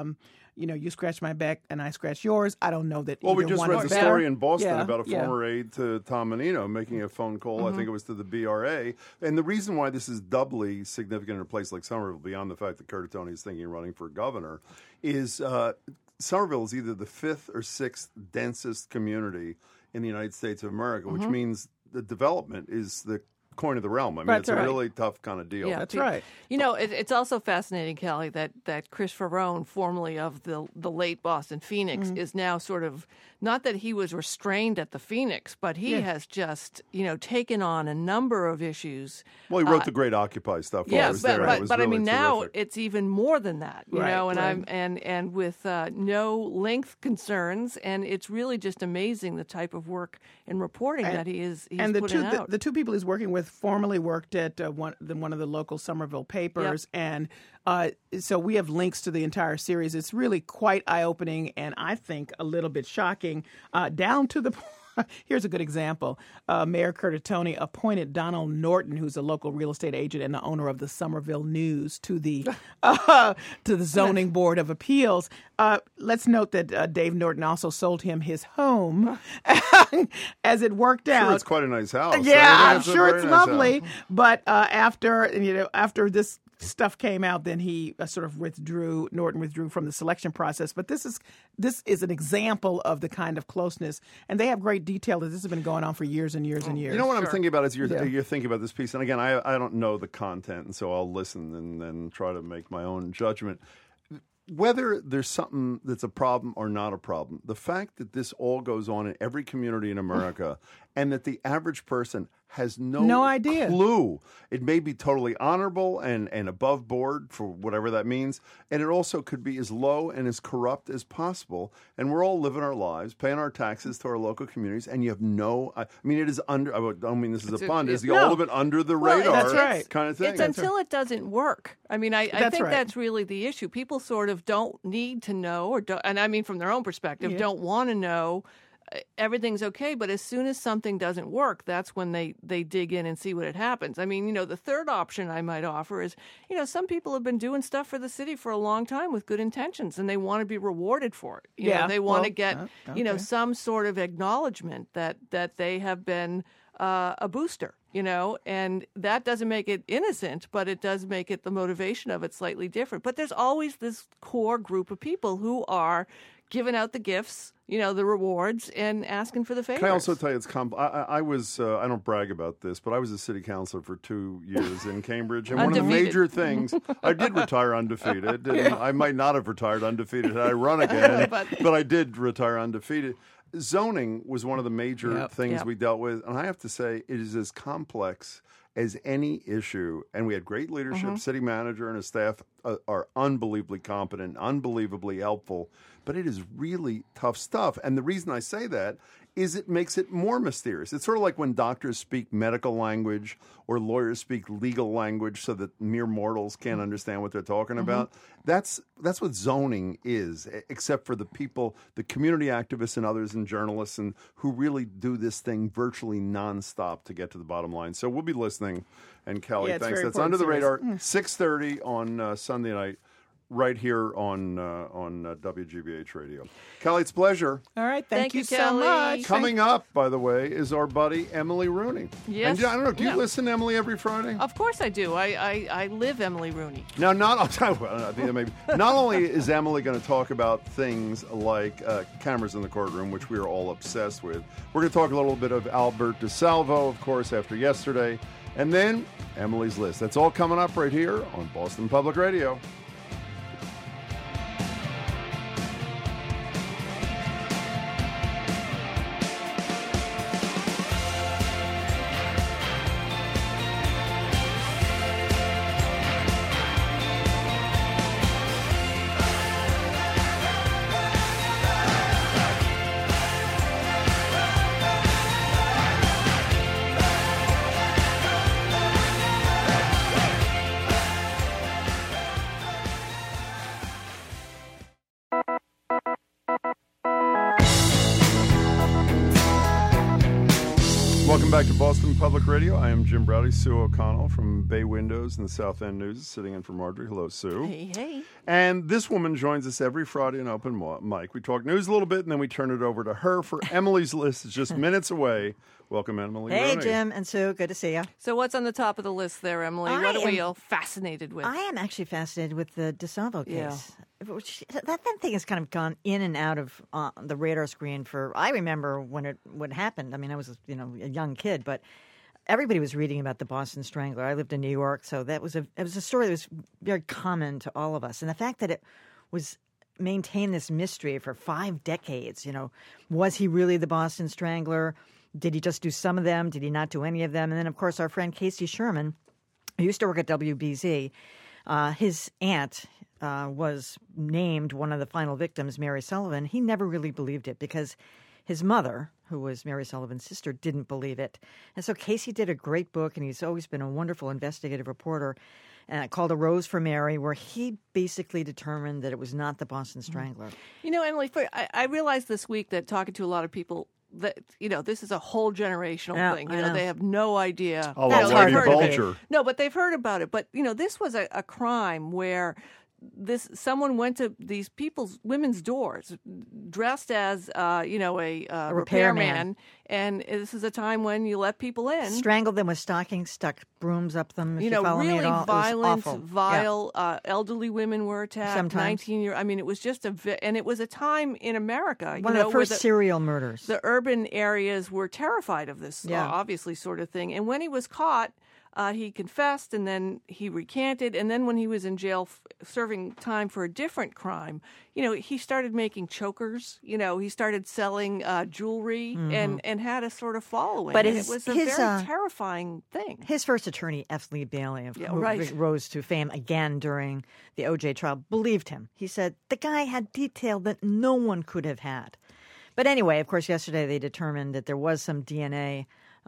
you scratch my back and I scratch yours? I don't know that Well, we either just one read is the better. story in Boston Yeah, about a former aide to Tom Menino making a phone call, I think it was to the BRA. And the reason why this is doubly significant in a place like Somerville, beyond the fact that Curtatone is thinking of running for governor, is Somerville is either the fifth or sixth densest community in the United States of America, which means the development is the coin of the realm. I mean, That's it's right. a really tough kind of deal. Yeah, That's right. You know, it's also fascinating, Kelly, that Chris Ferrone, formerly of the late Boston Phoenix, is now sort of, not that he was restrained at the Phoenix, but he has just, taken on a number of issues. Well, he wrote the great Occupy stuff while I was there. It was but I really mean, now terrific. it's even more than that, you know, and right. and with no length concerns, and it's really just amazing the type of work and reporting that he's and putting out. The two people he's working with formerly worked at one of the local Somerville papers, and so we have links to the entire series. It's really quite eye-opening and I think a little bit shocking, down to the Here's a good example. Mayor Curtatone appointed Donald Norton, who's a local real estate agent and the owner of the Somerville News, to the Zoning Board of Appeals. Let's note that Dave Norton also sold him his home. As it worked out, Sure, it's quite a nice house. yeah, I I'm mean, it's a sure very it's nice lovely. house. But after this stuff came out, then he sort of Norton withdrew from the selection process. But this is an example of the kind of closeness, and they have great detail that this has been going on for years and years and years. You know what I'm thinking about as you're thinking about this piece, and again, I don't know the content, and so I'll listen and then try to make my own judgment. Whether there's something that's a problem or not a problem, the fact that this all goes on in every community in America and that the average person has no idea. clue. It may be totally honorable and above board for whatever that means, and it also could be as low and as corrupt as possible. And we're all living our lives, paying our taxes to our local communities, and you have I mean, it is under, I don't mean this is a pun, it's a little bit under the radar kind of thing. It's until it doesn't work. I mean, I think right. that's really the issue. People sort of don't need to know, and I mean from their own perspective, don't want to know everything's okay, but as soon as something doesn't work, that's when they dig in and see what it happens. I mean, the third option I might offer is, some people have been doing stuff for the city for a long time with good intentions, and they want to be rewarded for it. You know, they want to get, some sort of acknowledgement that they have been a booster, and that doesn't make it innocent, but it does make it the motivation of it slightly different. But there's always this core group of people who are giving out the gifts, the rewards, and asking for the favors. Can I also tell you, it's I was, I don't brag about this, but I was a city councilor for 2 years in Cambridge. And one of the major things, I did retire undefeated. And I might not have retired undefeated had I run again, but I did retire undefeated. Zoning was one of the major things we dealt with. And I have to say, it is as complex as any issue. And we had great leadership. City manager and his staff are unbelievably competent, unbelievably helpful. But it is really tough stuff. And the reason I say that is it makes it more mysterious. It's sort of like when doctors speak medical language or lawyers speak legal language so that mere mortals can't understand what they're talking about. That's what zoning is, except for the people, the community activists and others and journalists and who really do this thing virtually nonstop to get to the bottom line. So we'll be listening. And Kelly, thanks. That's Under the Radar, 6:30 on Sunday night. Right here on WGBH Radio. Kelly, it's a pleasure. All right, thank you so Kelly. much. Coming up, by the way, is our buddy Emily Rooney. Yes. And I don't know, do you listen to Emily every Friday? Of course I do. I live Emily Rooney. Now, not only is Emily going to talk about things like cameras in the courtroom, which we are all obsessed with, we're going to talk a little bit of Albert DeSalvo, of course, after yesterday, and then Emily's List. That's all coming up right here on Boston Public Radio. Welcome back to Boston Public Radio. I am Jim Browdy. Sue O'Connell from Bay Windows and the South End News is sitting in for Marjorie. Hello, Sue. Hey. And this woman joins us every Friday in Open Mic. We talk news a little bit, and then we turn it over to her for Emily's List. It's just minutes away. Welcome, Emily. Hey, Rooney. Jim and Sue. Good to see you. So what's on the top of the list there, Emily? What are we all fascinated with? I am actually fascinated with the DeSalvo case. Yeah. Which, that thing has kind of gone in and out of the radar screen I remember when it happened. I mean, I was a young kid, but everybody was reading about the Boston Strangler. I lived in New York, so it was a story that was very common to all of us. And the fact that it was maintained this mystery for 5 decades, was he really the Boston Strangler? Did he just do some of them? Did he not do any of them? And then, of course, our friend Casey Sherman, who used to work at WBZ, his aunt was named one of the final victims, Mary Sullivan. He never really believed it because his mother, who was Mary Sullivan's sister, didn't believe it. And so Casey did a great book, and he's always been a wonderful investigative reporter, called A Rose for Mary, where he basically determined that it was not the Boston Strangler. Emily, I realized this week that talking to a lot of people that, this is a whole generational thing. They have no idea. Oh, Lady Bulger. No, but they've heard about it. But, this was a crime where someone went to these women's doors dressed as a repairman, and this is a time when you let people in, strangled them with stockings, stuck brooms up them. If you follow really me at all. violent, vile, elderly women were attacked. Sometimes 19-year. I mean, it was just and it was a time in America. One of the first serial murders. The urban areas were terrified of this, obviously, sort of thing. And when he was caught, he confessed, and then he recanted. And then when he was in jail serving time for a different crime, he started making chokers. He started selling jewelry and had a sort of following. But it was a very terrifying thing. His first attorney, F. Lee Bailey, who rose to fame again during the O.J. trial, believed him. He said the guy had detail that no one could have had. But anyway, of course, yesterday they determined that there was some DNA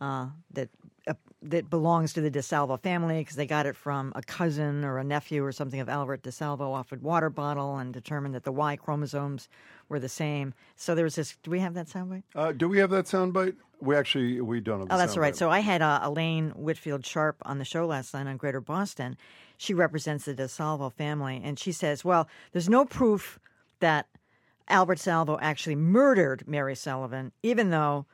that belongs to the DeSalvo family because they got it from a cousin or a nephew or something of Albert DeSalvo off a water bottle and determined that the Y chromosomes were the same. So there was this. Do we have that soundbite? Do we have that soundbite? We don't have. Oh, that's all right. So I had Elaine Whitfield Sharp on the show last night on Greater Boston. She represents the DeSalvo family, and she says, "Well, there's no proof that Albert Salvo actually murdered Mary Sullivan, even though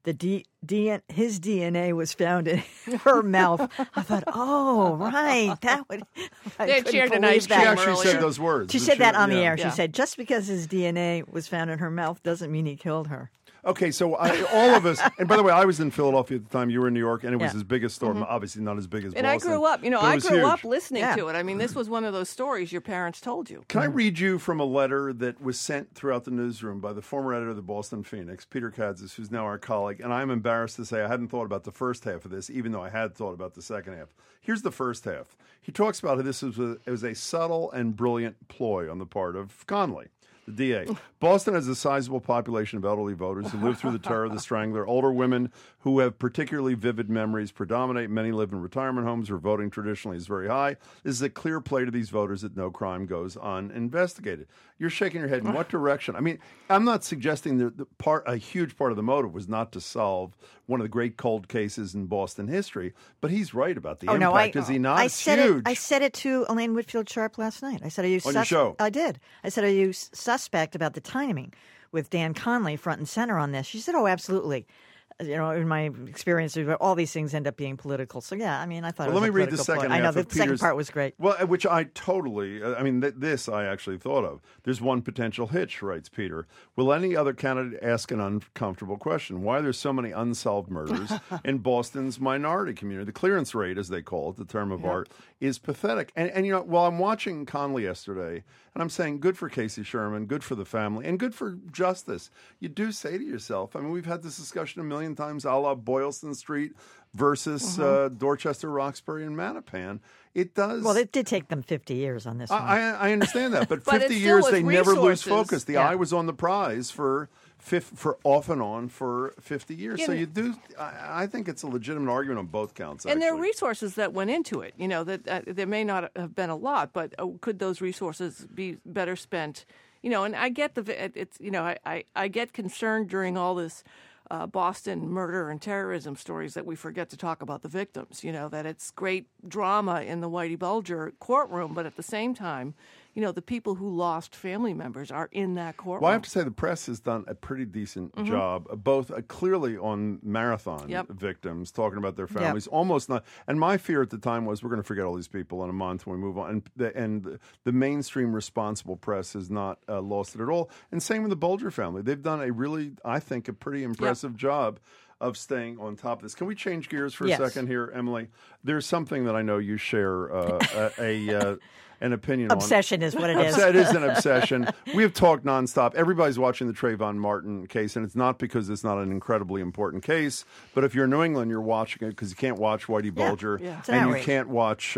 his DNA was found in her mouth." I thought, oh, right. That would. They shared an ice cream. She actually said those words. She said that on the air. She said, just because his DNA was found in her mouth doesn't mean he killed her. Okay, so all of us, and by the way, I was in Philadelphia at the time. You were in New York, and it was his biggest storm. Obviously, not as big as Boston. And I grew up, I grew up listening Yeah. to it. I mean, this was one of those stories your parents told you. Can I read you from a letter that was sent throughout the newsroom by the former editor of the Boston Phoenix, Peter Kadzis, who's now our colleague? And I'm embarrassed to say I hadn't thought about the first half of this, even though I had thought about the second half. Here's the first half. He talks about how this was a subtle and brilliant ploy on the part of Conley, the DA. Boston has a sizable population of elderly voters who lived through the terror of the Strangler. Older women who have particularly vivid memories predominate. Many live in retirement homes where voting traditionally is very high. This is a clear play to these voters that no crime goes uninvestigated. You're shaking your head. In what direction? I mean, I'm not suggesting that a huge part of the motive was not to solve one of the great cold cases in Boston history, but he's right about the impact. Is he not? It's huge. I said it to Elaine Whitfield Sharp last night. I said, "Are you on your show?" I did. I said, "Are you suspect about the timing with Dan Conley front and center on this?" She said, "Oh, absolutely." In my experience, all these things end up being political. So, yeah, I mean, I thought it was let me a read the political second ploy. half I know of the second Peter's- part was great. Well, which I totally, this I actually thought of. There's one potential hitch, writes Peter. Will any other candidate ask an uncomfortable question? Why are there so many unsolved murders in Boston's minority community? The clearance rate, as they call it, the term of art, is pathetic. And while I'm watching Conley yesterday, and I'm saying good for Casey Sherman, good for the family, and good for justice, you do say to yourself, I mean, we've had this discussion a million times, a la Boylston Street versus Dorchester, Roxbury, and Mattapan. It does. Well, it did take them 50 years on this one. I understand that, but But 50 it's years, still they with never lose resources. focus. The eye was on the prize for off and on for 50 years. So Yeah. you do. I think it's a legitimate argument on both counts. And there are actually. resources that went into it. That there may not have been a lot, but could those resources be better spent? And I get I get concerned during all this Boston murder and terrorism stories that we forget to talk about the victims. That it's great drama in the Whitey Bulger courtroom, but at the same time, the people who lost family members are in that courtroom. Well, I have to say the press has done a pretty decent job, both clearly on marathon victims, talking about their families, almost not. And my fear at the time was we're going to forget all these people in a month when we move on. And the mainstream responsible press has not lost it at all. And same with the Bulger family. They've done a really, I think, a pretty impressive job of staying on top of this. Can we change gears for a Yes. second here, Emily? There's something that I know you share an opinion Obsession on. is what it is. It is an obsession. We have talked nonstop. Everybody's watching the Trayvon Martin case, and it's not because it's not an incredibly important case, but if you're in New England, you're watching it because you can't watch Whitey Bulger, It's an and you outrage. can't watch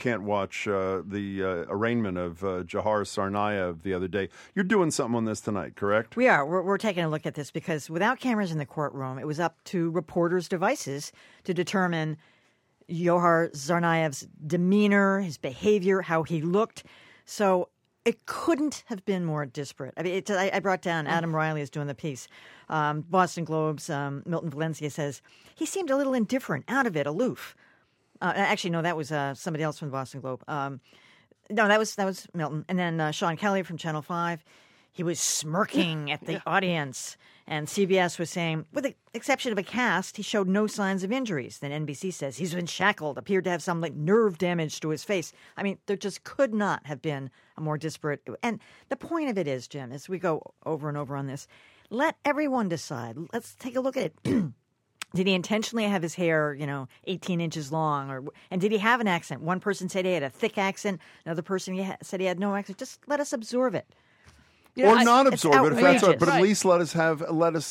the arraignment of Jahar Sarnaev the other day. You're doing something on this tonight, correct? We are. We're taking a look at this because without cameras in the courtroom, it was up to reporters' devices to determine Johar Tsarnaev's demeanor, his behavior, how he looked. So it couldn't have been more disparate. I mean, I brought down Adam Riley is doing the piece. Boston Globe's Milton Valencia says he seemed a little indifferent, out of it, aloof. Actually, no, that was somebody else from the Boston Globe. No, that was Milton. And then Sean Kelly from Channel 5, he was smirking at the audience. And CBS was saying, with the exception of a cast, he showed no signs of injuries. Then NBC says he's been shackled, appeared to have some like nerve damage to his face. I mean, there just could not have been a more disparate. And the point of it is, Jim, as we go over and over on this, let everyone decide. Let's take a look at it. Did he intentionally have his hair, 18 inches long? And did he have an accent? One person said he had a thick accent. Another person said he had no accent. Just let us absorb it. Or not absorb it, if that's right. But Right. at least let us have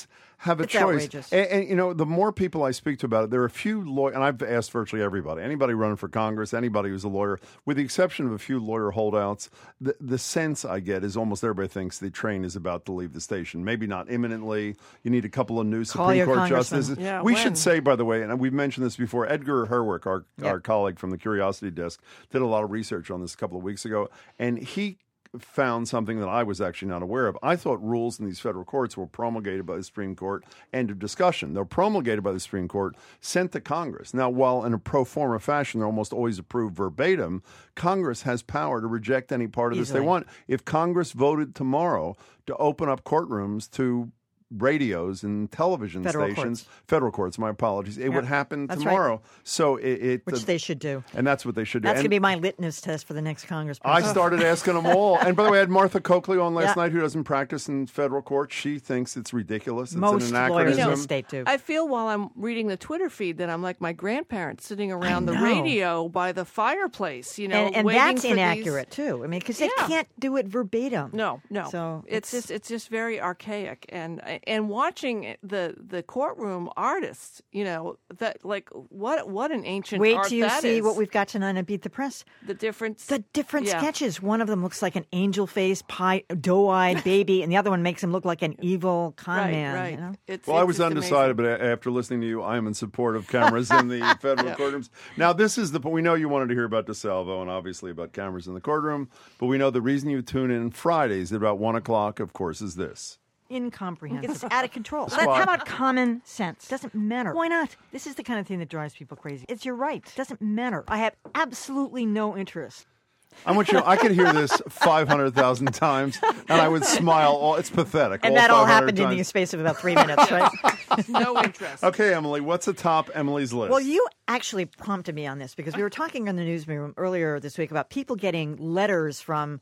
a It's choice. outrageous. And the more people I speak to about it, there are a few lawyers, and I've asked virtually everybody, anybody running for Congress, anybody who's a lawyer, with the exception of a few lawyer holdouts, the sense I get is almost everybody thinks the train is about to leave the station. Maybe not imminently. You need a couple of new Call Supreme your Court congressman. justices. Yeah, we when? should say, by the way, and we've mentioned this before, Edgar Herwick, our colleague from the Curiosity Desk, did a lot of research on this a couple of weeks ago, and he found something that I was actually not aware of. I thought rules in these federal courts were promulgated by the Supreme Court. End of discussion. They're promulgated by the Supreme Court, sent to Congress. Now, while in a pro forma fashion, they're almost always approved verbatim, Congress has power to reject any part of this they Easily. want. If Congress voted tomorrow to open up courtrooms to radios and television stations, federal courts, my apologies, it would happen That's tomorrow. right. So Which they should do. and that's what they should do. That's And going to be my litmus test for the next congressperson. I started asking them all. And by the way, I had Martha Coakley on last Yeah. night, who doesn't practice in federal court. She thinks it's ridiculous. It's Most an lawyers in anachronism. the state do. I feel while I'm reading the Twitter feed that I'm like my grandparents sitting around the know. radio by the fireplace, and waiting that's for inaccurate too. I mean, because they Yeah. can't do it verbatim. No. So it's just very archaic, and watching the courtroom artists, that like what an ancient wait art till you that see is. what we've got tonight on Beat the Press. The difference, The different yeah. sketches. One of them looks like an angel face, doe-eyed baby, and the other one makes him look like an evil con right, man. right. You know? Well, I was it's undecided, but after listening to you, I am in support of cameras in the federal courtrooms. Now, this is we know you wanted to hear about DeSalvo and obviously about cameras in the courtroom, but we know the reason you tune in Fridays at about 1 o'clock, of course, is this. Incomprehensible. It's out of control. Why? How about common sense? Doesn't matter. Why not? This is the kind of thing that drives people crazy. It's your right. Doesn't matter. I have absolutely no interest. I want you. I could hear this 500,000 times, and I would smile. It's pathetic. And that all 500 happened in times. the space of about 3 minutes, right? no interest. Okay, Emily, what's atop Emily's list? Well, you actually prompted me on this because we were talking in the newsroom earlier this week about people getting letters from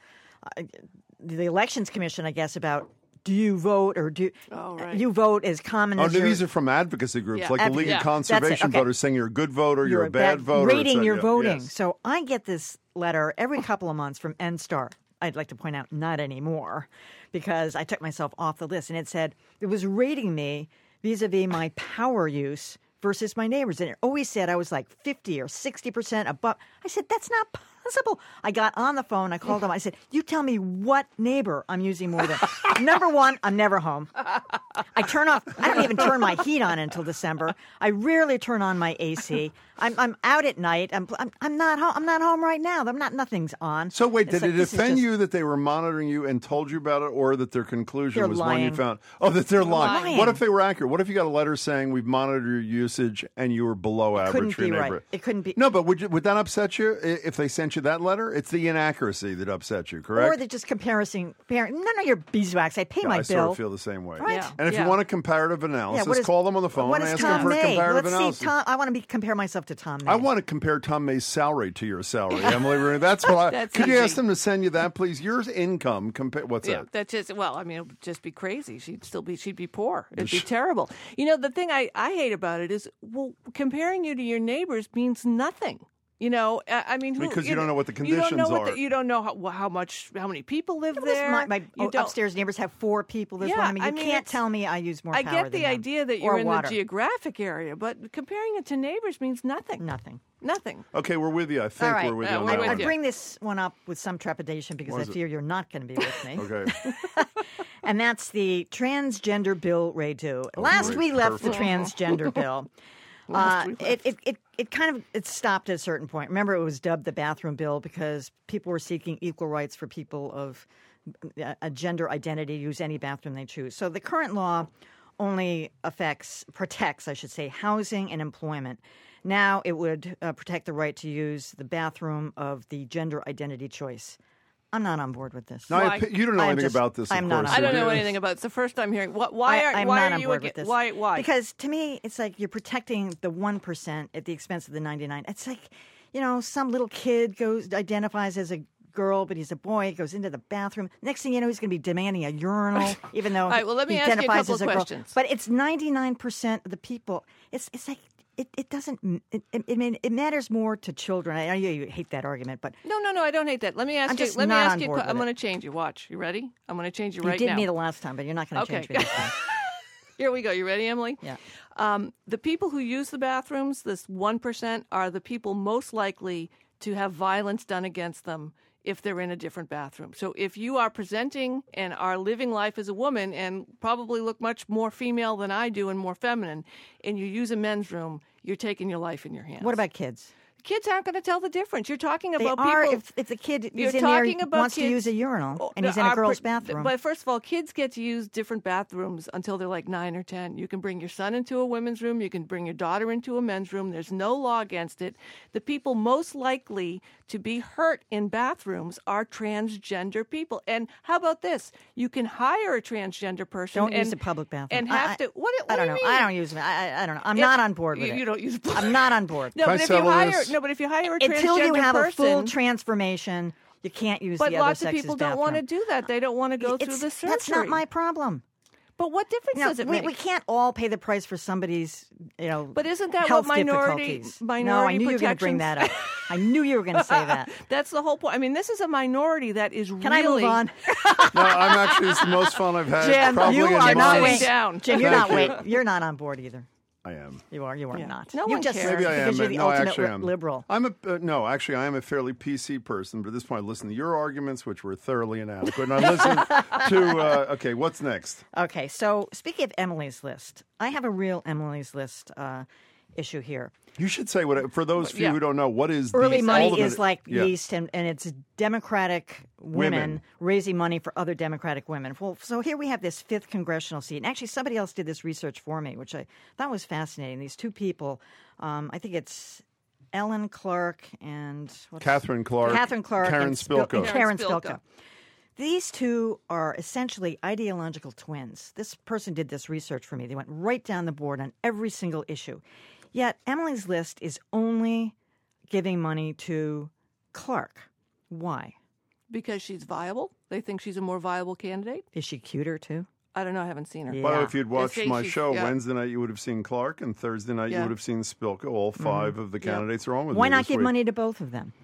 the Elections Commission, I guess, about do you vote or do you vote as common as your... these are from advocacy groups Yeah. like the League Yeah. of Conservation That's it. Okay. Voters saying you're a good voter, you're a bad voter. rating etc. your Yeah, voting. yes. So I get this letter every couple of months from NSTAR. I'd like to point out, not anymore, because I took myself off the list. And it said it was rating me vis-a-vis my power use versus my neighbors. And it always said I was like 50 or 60% above. I said, that's not possible. I got on the phone. I called them. I said, you tell me what neighbor I'm using more than. Number one, I'm never home. I don't even turn my heat on until December. I rarely turn on my AC. I'm out at night. I'm not home. I'm not home right now. Nothing's on. So wait, It's did like, it this is offend just- you that they were monitoring you and told you about it, or that their conclusion They're was one you lying. found? Oh, that they're lying. lying. What if they were accurate? What if you got a letter saying we've monitored your usage and you were below average couldn't for your be right. neighborhood? It couldn't be. No, but would that upset you if they sent you that letter? It's the inaccuracy that upsets you, correct? Or they're just comparing. None of your beeswax. I pay Yeah, my I bill. sort of feel the same way. Right. Yeah. And if you want a comparative analysis, what is, call them on the phone and ask them for a comparative analysis. I want to compare myself to Tom May. I want to compare Tom May's salary to your salary, Emily. That's what I. Could you ask them to send you that, please? Your income what's that? That's just it would just be crazy. She'd be poor. It'd be terrible. The thing I hate about it is, comparing you to your neighbors means nothing. Because you don't know what the conditions are. You don't know how many people live there. My upstairs neighbors have 4 people. There's one. You can't tell me I use more power than them. I get the idea that you're in water. the geographic area, but comparing it to neighbors means nothing. Nothing. Okay, we're with you. I think we're with you on that one. I bring this one up with some trepidation because I fear you're not going to be with me. Okay. And that's the transgender bill, Ray-Do. Last we left the transgender bill. It stopped at a certain point. Remember, it was dubbed the bathroom bill because people were seeking equal rights for people of a gender identity to use any bathroom they choose. So the current law only protects, housing and employment. Now it would protect the right to use the bathroom of the gender identity choice. I'm not on board with this. No, you don't know anything about this. I'm not. I don't know anything about it. It's the first time hearing. Why are you with this? Why? Because to me, it's like you're protecting the 1% at the expense of the 99%. It's like, some little kid identifies as a girl, but he's a boy. Goes into the bathroom. Next thing you know, he's going to be demanding a urinal, even though let me he ask identifies you a couple as a girl. questions. But it's 99% of the people. It's like. It doesn't. It matters more to children. I know you hate that argument, but no, I don't hate that. Let me ask you. Let me ask you. I'm going to change you. Watch. You ready? I'm going to change you right now. You did me the last time, but you're not going to change me this time. Here we go. You ready, Emily? Yeah. The people who use the bathrooms, this 1%, are the people most likely to have violence done against them if they're in a different bathroom. So if you are presenting and are living life as a woman and probably look much more female than I do and more feminine, and you use a men's room, you're taking your life in your hands. What about kids? Kids aren't going to tell the difference. You're talking about they are people. If the kid is in there wants to use a urinal and he's in a girl's bathroom. But first of all, kids get to use different bathrooms until they're like 9 or 10. You can bring your son into a women's room. You can bring your daughter into a men's room. There's no law against it. The people most likely to be hurt in bathrooms are transgender people. And how about this? You can hire a transgender person. Don't use a public bathroom. And have to. What I don't do know. you mean? I don't use it. I don't know. I'm not on board with it. You don't use. I'm not on board. No, but if you hire a transgender until you have person, a full transformation, you can't use the other sex's bathroom. But lots of people don't want to do that. They don't want to go through the surgery. That's not my problem. But what difference does it make? We can't all pay the price for somebody's, But isn't that health what minority No, I knew you were going to bring that up. I knew you were going to say that. That's the whole point. I mean, this is a minority that is Can I move on? No, I'm actually, it's the most fun I've had. Jim, probably you in are not months. down. Jim, you're not on board either. I am. You are. You are not. No you one just cares. Maybe I am. Because you're the No, ultimate actually, I am. liberal. I am a fairly PC person. But at this point, I listen to your arguments, which were thoroughly inadequate, and I listen to. Okay, what's next? Okay, so speaking of Emily's List, I have a real Emily's List issue here. You should say what for those few who don't know what is early the money ultimate, is like yeast, and it's Democratic women raising money for other Democratic women. Well, so here we have this 5th congressional seat, and actually somebody else did this research for me, which I thought was fascinating. These two people, I think it's Ellen Clark and Catherine Clark, Karen Spilka. Karen Spilka. These two are essentially ideological twins. This person did this research for me. They went right down the board on every single issue. Yet Emily's List is only giving money to Clark. Why? Because she's viable. They think she's a more viable candidate. Is she cuter too? I don't know. I haven't seen her. Yeah. By the way, if you'd watched my show yeah. Wednesday night, you would have seen Clark, and Thursday night you would have seen Spilka. All 5 of the candidates are on with me. Why not this give week. money to both of them?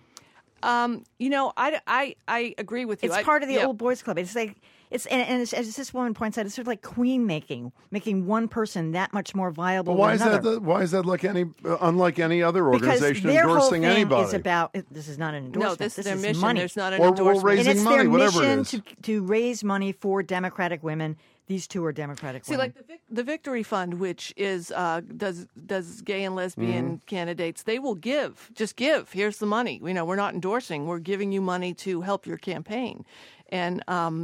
I agree with you. It's part of the old boys club. It's like as this woman points out, it's sort of like queen making one person that much more viable. But why than is another. that? Why is that unlike any other organization because their endorsing whole thing anybody? is about. This is not an endorsement. No, this is their is mission. money. There's not an or endorsement. raising and it's money, their whatever mission it is. to raise money for Democratic women. These two are Democratic women. See, like the Victory Fund, which is does gay and lesbian candidates, they will give. Just give. Here's the money. We're not endorsing. We're giving you money to help your campaign. And,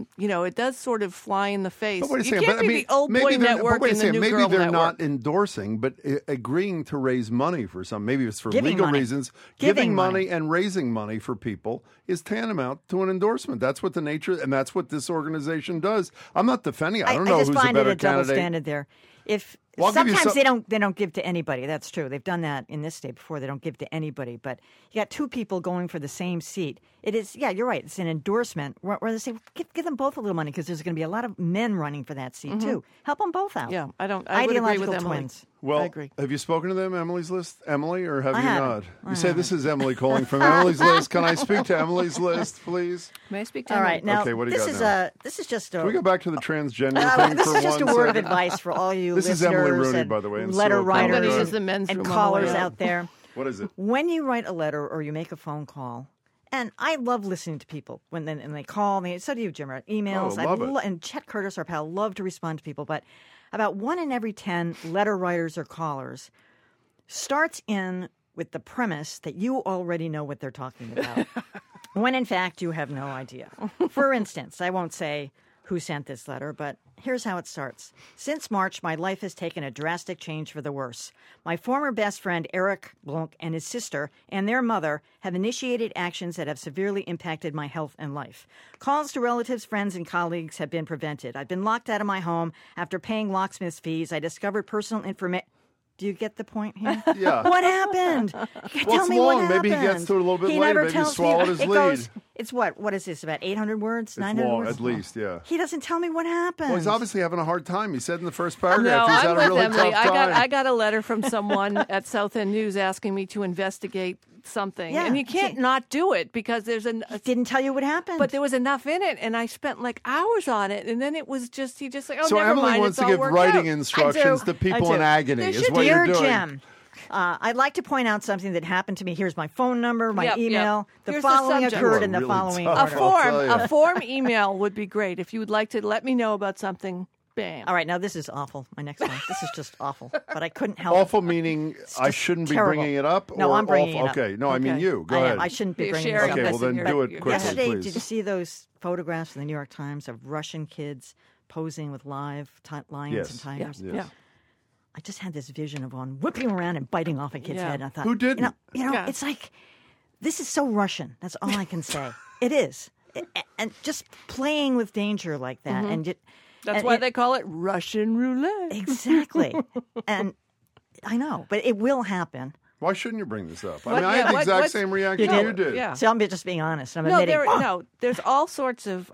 it does sort of fly in the face. But wait a you second, can't be the old boy network and the new maybe girl they're network. not endorsing, but agreeing to raise money for some. Maybe it's for Giving legal money. reasons. Giving money and raising money for people is tantamount to an endorsement. That's what the nature, and that's what this organization does. I'm not defending it. I don't know just who's a find better it a double candidate. standard there. If Well, I'll give you sometimes they don't give to anybody. That's true. They've done that in this state before. They don't give to anybody. But you got two people going for the same seat. It is, yeah, you're right. It's an endorsement where they say give them both a little money because there's going to be a lot of men running for that seat too. Help them both out. Yeah, I would agree with Emily. Twins. Well, I agree. Have you spoken to them, Emily's List, Emily, or have I you haven't. not? You say this is Emily calling from Emily's List. Can I speak to Emily's List, please? May I speak to All Emily? right, now Okay, what do you this got is now? this is just a. Can we go back to the transgender thing this for is just a one word of second? advice for all you This is listeners Emily Rooney, and by the way, in letter Sewell, writers Colorado. and, This is the men's and room on the callers way out. out there. What is it? When you write a letter or you make a phone call, and I love listening to people when they call me. So do you, Jim? Right? Emails. Oh, love it. And Chet Curtis, our pal, love to respond to people. But about 1 in every 10 letter writers or callers starts in with the premise that you already know what they're talking about, when in fact you have no idea. For instance, I won't say who sent this letter, but here's how it starts. Since March, my life has taken a drastic change for the worse. My former best friend, Eric Blunk, and his sister and their mother have initiated actions that have severely impacted my health and life. Calls to relatives, friends, and colleagues have been prevented. I've been locked out of my home after paying locksmith's fees. I discovered personal information. Do you get the point here? Yeah. What happened? Well, Tell it's me long. what happened. Maybe he gets to it a little bit He later. never Maybe he tells swallowed me. his It lead. goes. It's what is this? About 800 words? It's 900 long, words? at least, yeah. He doesn't tell me what happened. Well, he's obviously having a hard time. He said in the first No, paragraph he's I'm had with a really Emily. tough time. I got a letter from someone at South End News asking me to investigate something, Yeah, and you can't not do it because there's He didn't tell you what happened. But there was enough in it, and I spent like hours on it, and then it was just he just like, oh, So never Emily mind, wants it's to all give worked writing out. instructions to people in agony. Is what Dear you're doing. Jim, I'd like to point out something that happened to me. Here's my phone number, my Yep, yep. email. The Here's the following subject. occurred You are in the really following tough. order. I'll tell A form email would be great if you would like to let me know about something. Bam. All right, now this is awful. My next one. This is just awful. But I couldn't help. Awful meaning I just shouldn't be terrible. bringing it up? No, or I'm bringing awful? it up. Okay, no, I mean Okay. you. Go I ahead. am. I shouldn't be You're bringing sharing this Okay, up. well then You're- do it you're- quickly, Yesterday, please. did you see those photographs in the New York Times of Russian kids posing with lions Yes. and tigers? Yes. Yeah. I just had this vision of one whipping around and biting off a kid's Yeah. head. And I thought, Who didn't? You know, Yeah. it's like this is so Russian. That's all I can say. It is, and just playing with danger like that, and That's and why it- they call it Russian roulette. exactly. And I know, but it will happen. Why shouldn't you bring this up? I What- mean, I yeah, had the what- exact what's- same reaction You you did. Yeah. So I'm just being honest. I'm No, admitting. there's all sorts of,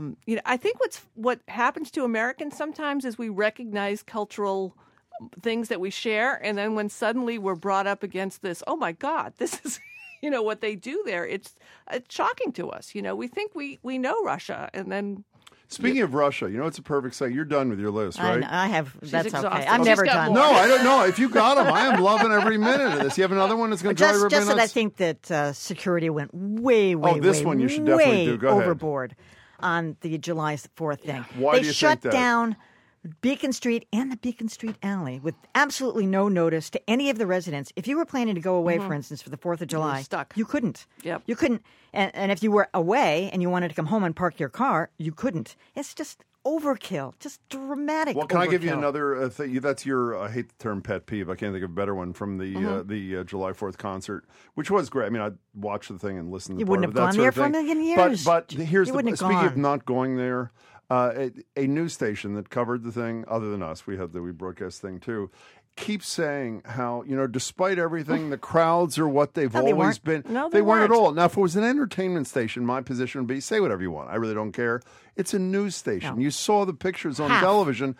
I think what happens to Americans sometimes is we recognize cultural things that we share, and then when suddenly we're brought up against this, oh my God, this is, what they do there. It's shocking to us. We think we know Russia, and then. Speaking of Russia, it's a perfect site. You're done with your list, right? I have. That's okay. exhausted. I'm She's never got done. more. No, I don't know. If you got them, I am loving every minute of this. You have another one that's going to drive Just everybody that I nuts? think that security went way this one you should definitely way do. Go ahead. overboard on the July 4th thing. Why they do you shut think that? down Beacon Street and the Beacon Street Alley with absolutely no notice to any of the residents. If you were planning to go away, for instance, for the 4th of July, stuck. you couldn't. Yep. You couldn't. And if you were away and you wanted to come home and park your car, you couldn't. It's just overkill, just dramatic. Well, can I give you overkill. another thing? That's your, I hate the term pet peeve. I can't think of a better one from the Mm-hmm. July 4th concert, which was great. I mean, I watched the thing and listened to You part wouldn't of it, have that gone sort there of for a thing. million years. But here's You the wouldn't have speaking of gone. not going there, a news station that covered the thing, other than us, we broadcast the thing too, keeps saying how, despite everything, the crowds are what they've No, they always weren't. been. No, they they weren't at weren't. all. Now, if it was an entertainment station, my position would be, say whatever you want. I really don't care. It's a news station. No. You saw the pictures on Half. television.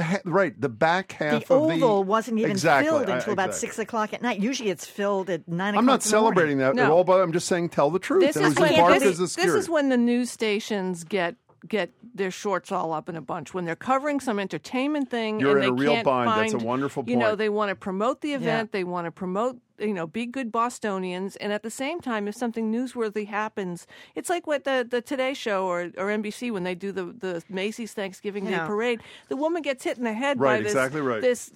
The back half The of the Oval wasn't even Exactly, filled until about exactly. 6 o'clock at night. Usually it's filled at 9 o'clock. I'm not in the morning. celebrating that at No. all, but I'm just saying tell the truth. This It is was when as dark this, as the this scary. is when the news stations get their shorts all up in a bunch when they're covering some entertainment thing. You're and in a they real can't bind. That's find, a wonderful You know, point. they want to promote the event. Yeah. They want to promote, be good Bostonians. And at the same time, if something newsworthy happens, it's like what the Today Show or NBC when they do the Macy's Thanksgiving Day Yeah. parade. The woman gets hit in the head Right, by this exactly right. this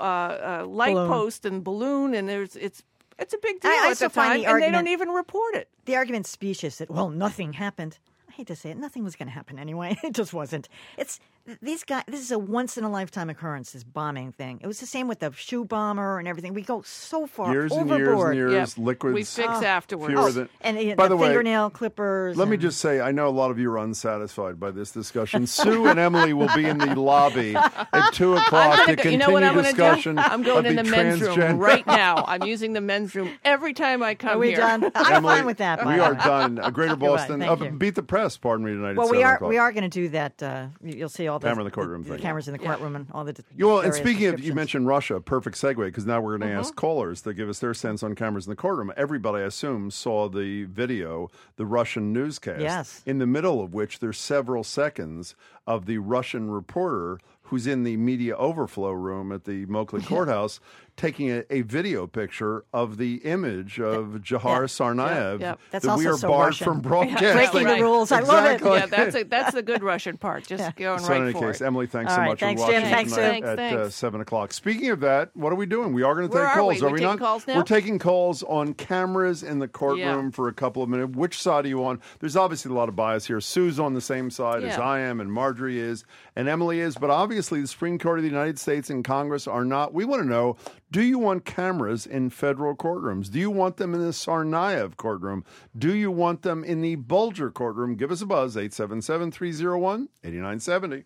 light Balloon. post and balloon, and it's a big deal I at also the find time, the and they don't argument- even report it. The argument's specious that, well, nothing happened. hate to say it, nothing was going to happen anyway. It just wasn't. These guys. This is a once in a lifetime occurrence. This bombing thing. It was the same with the shoe bomber and everything. We go so far years overboard. and years, Yep. liquids. We fix afterwards. By the way, fingernail clippers. Let me just say, I know a lot of you are unsatisfied by this discussion. Sue and Emily will be in the lobby at 2 o'clock to continue you know what I'm discussion. I'm going of in the men's room transgender. right now. I'm using the men's room every time I come Are we here. done? I'm Emily, fine with that. We are done. Greater You're right. Boston. Thank you. Beat the Press, pardon me, tonight Well, at we 7 are o'clock. going to do that. You'll see all the Camera in the courtroom thing. cameras in the courtroom and all the. Well, and various speaking of, you descriptions. mentioned Russia, perfect segue, because now we're going to Mm-hmm. ask callers to give us their sense on cameras in the courtroom. Everybody, I assume, saw the video, the Russian newscast, Yes. in the middle of which there's several seconds of the Russian reporter who's in the media overflow room at the Mokley Courthouse taking a video picture of the image of Jahar Tsarnaev That's that we also are so barred Russian. from broadcasting. Breaking the rules. I love it. Yeah, that's the good Russian part. Just going So in right any for case, it. Emily, thanks All so right, much thanks, for watching Jim. Thanks, tonight Sue. at 7 o'clock. Speaking of that, what are we doing? We are going to Where take are calls. we? Are We we taking not? calls now? We're taking calls on cameras in the courtroom Yeah. for a couple of minutes. Which side are you on? There's obviously a lot of bias here. Sue's on the same side as Yeah. I am, and Marjorie is, and Emily is. But obviously, the Supreme Court of the United States and Congress are not. We want to know, do you want cameras in federal courtrooms? Do you want them in the Tsarnaev courtroom? Do you want them in the Bulger courtroom? Give us a buzz, 877-301-8970.